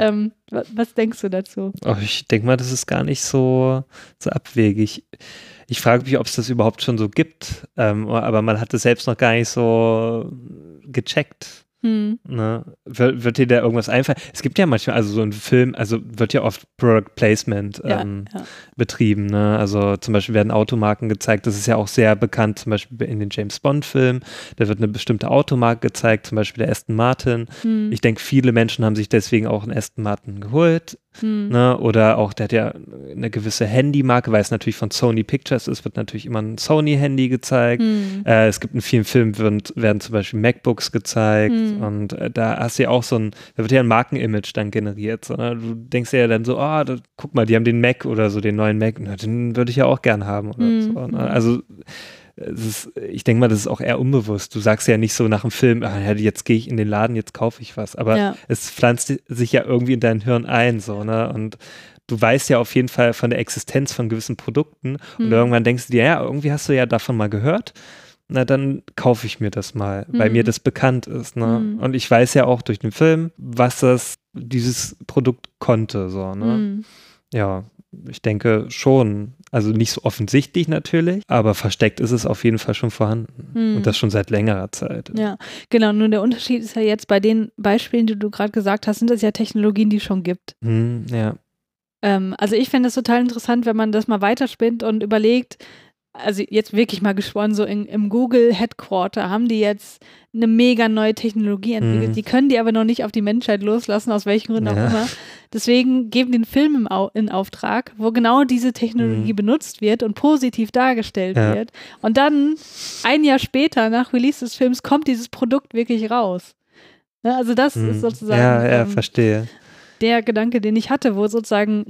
was denkst du dazu? Oh, ich denke mal, das ist gar nicht so abwegig. Ich frage mich, ob es das überhaupt schon so gibt, aber man hat es selbst noch gar nicht so gecheckt. Ne? Wird dir da irgendwas einfallen? Es gibt ja manchmal, also so ein Film, also wird ja oft Product Placement betrieben. Ne? Also zum Beispiel werden Automarken gezeigt, das ist ja auch sehr bekannt, zum Beispiel in den James Bond-Filmen, da wird eine bestimmte Automarke gezeigt, zum Beispiel der Aston Martin. Ich denke, viele Menschen haben sich deswegen auch einen Aston Martin geholt. Ne? Oder auch, der hat ja eine gewisse Handymarke, weil es natürlich von Sony Pictures ist, wird natürlich immer ein Sony-Handy gezeigt. Es gibt in vielen Filmen, werden zum Beispiel MacBooks gezeigt und da hast du ja auch da wird ja ein Markenimage dann generiert. So, ne? Du denkst ja dann so, guck mal, die haben den Mac oder so, den neuen Mac, na, den würde ich ja auch gern haben. Oder so, ne? Also ich denke mal, das ist auch eher unbewusst. Du sagst ja nicht so nach dem Film, jetzt gehe ich in den Laden, jetzt kaufe ich was. Aber es pflanzt sich ja irgendwie in dein Hirn ein. So, ne? Und du weißt ja auf jeden Fall von der Existenz von gewissen Produkten. Und irgendwann denkst du dir, ja, irgendwie hast du ja davon mal gehört. Na, dann kaufe ich mir das mal, weil mir das bekannt ist. Ne? Und ich weiß ja auch durch den Film, was dieses Produkt konnte. So, ne? Ja, ich denke schon. Also nicht so offensichtlich natürlich, aber versteckt ist es auf jeden Fall schon vorhanden. Und das schon seit längerer Zeit. Ja, genau. Nur der Unterschied ist ja jetzt bei den Beispielen, die du gerade gesagt hast, sind das ja Technologien, die es schon gibt. Ja. Also ich finde es total interessant, wenn man das mal weiterspinnt und überlegt, also jetzt wirklich mal gesponnen, so im Google Headquarter haben die jetzt eine mega neue Technologie entwickelt. Die können die aber noch nicht auf die Menschheit loslassen, aus welchen Gründen auch immer. Deswegen geben den Film in Auftrag, wo genau diese Technologie benutzt wird und positiv dargestellt wird. Und dann, ein Jahr später, nach Release des Films, kommt dieses Produkt wirklich raus. Ja, also das ist sozusagen verstehe. Der Gedanke, den ich hatte, wo sozusagen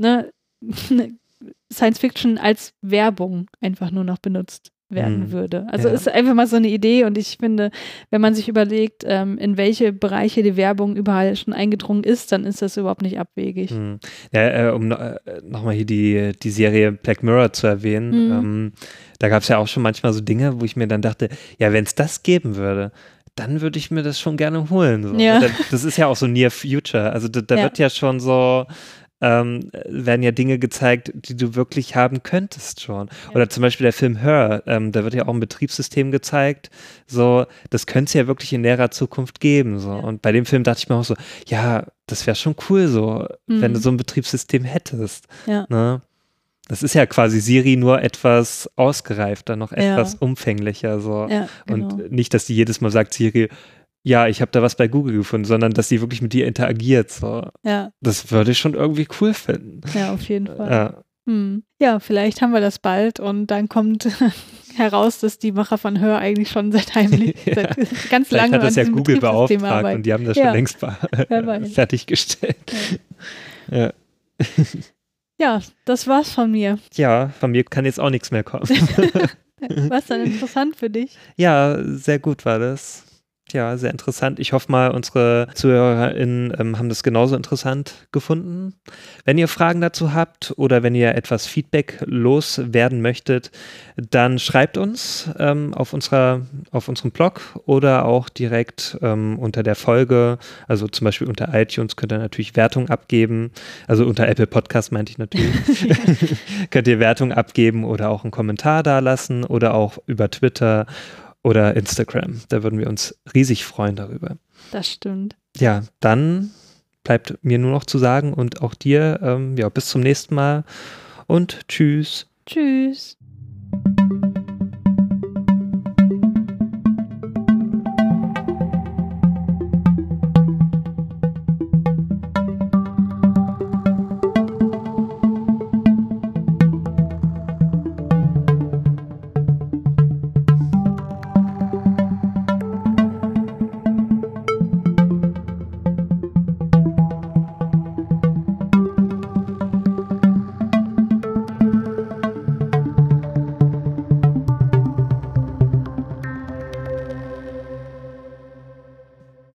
Science Fiction als Werbung einfach nur noch benutzt werden würde. Also ist einfach mal so eine Idee und ich finde, wenn man sich überlegt, in welche Bereiche die Werbung überall schon eingedrungen ist, dann ist das überhaupt nicht abwegig. Ja, um nochmal hier die Serie Black Mirror zu erwähnen, da gab es ja auch schon manchmal so Dinge, wo ich mir dann dachte, ja, wenn es das geben würde, dann würde ich mir das schon gerne holen. So. Ja. Das ist ja auch so Near Future. Also da wird ja schon so werden ja Dinge gezeigt, die du wirklich haben könntest schon. Oder zum Beispiel der Film Her, da wird ja auch ein Betriebssystem gezeigt, so, das könnte es ja wirklich in näherer Zukunft geben, so. Und bei dem Film dachte ich mir auch so, ja, das wäre schon cool, so, wenn du so ein Betriebssystem hättest, ne? Das ist ja quasi Siri nur etwas ausgereifter, noch etwas umfänglicher, so. Ja, genau. Und nicht, dass die jedes Mal sagt, Siri, ja, ich habe da was bei Google gefunden, sondern dass sie wirklich mit dir interagiert. So. Ja. Das würde ich schon irgendwie cool finden. Ja, auf jeden Fall. Ja, vielleicht haben wir das bald und dann kommt heraus, dass die Macher von Hör eigentlich schon seit ganz lange hat das ja Google beauftragt und die haben das schon längst fertiggestellt. Ja. Ja, das war's von mir. Ja, von mir kann jetzt auch nichts mehr kommen. Was dann interessant für dich? Ja, sehr gut war das. Ja, sehr interessant. Ich hoffe mal, unsere ZuhörerInnen haben das genauso interessant gefunden. Wenn ihr Fragen dazu habt oder wenn ihr etwas Feedback loswerden möchtet, dann schreibt uns auf unserem Blog oder auch direkt unter der Folge. Also zum Beispiel unter iTunes könnt ihr natürlich Wertung abgeben. Also unter Apple Podcast meinte ich natürlich. Könnt ihr Wertung abgeben oder auch einen Kommentar dalassen oder auch über Twitter oder Instagram. Da würden wir uns riesig freuen darüber. Das stimmt. Ja, dann bleibt mir nur noch zu sagen und auch dir, bis zum nächsten Mal und tschüss. Tschüss.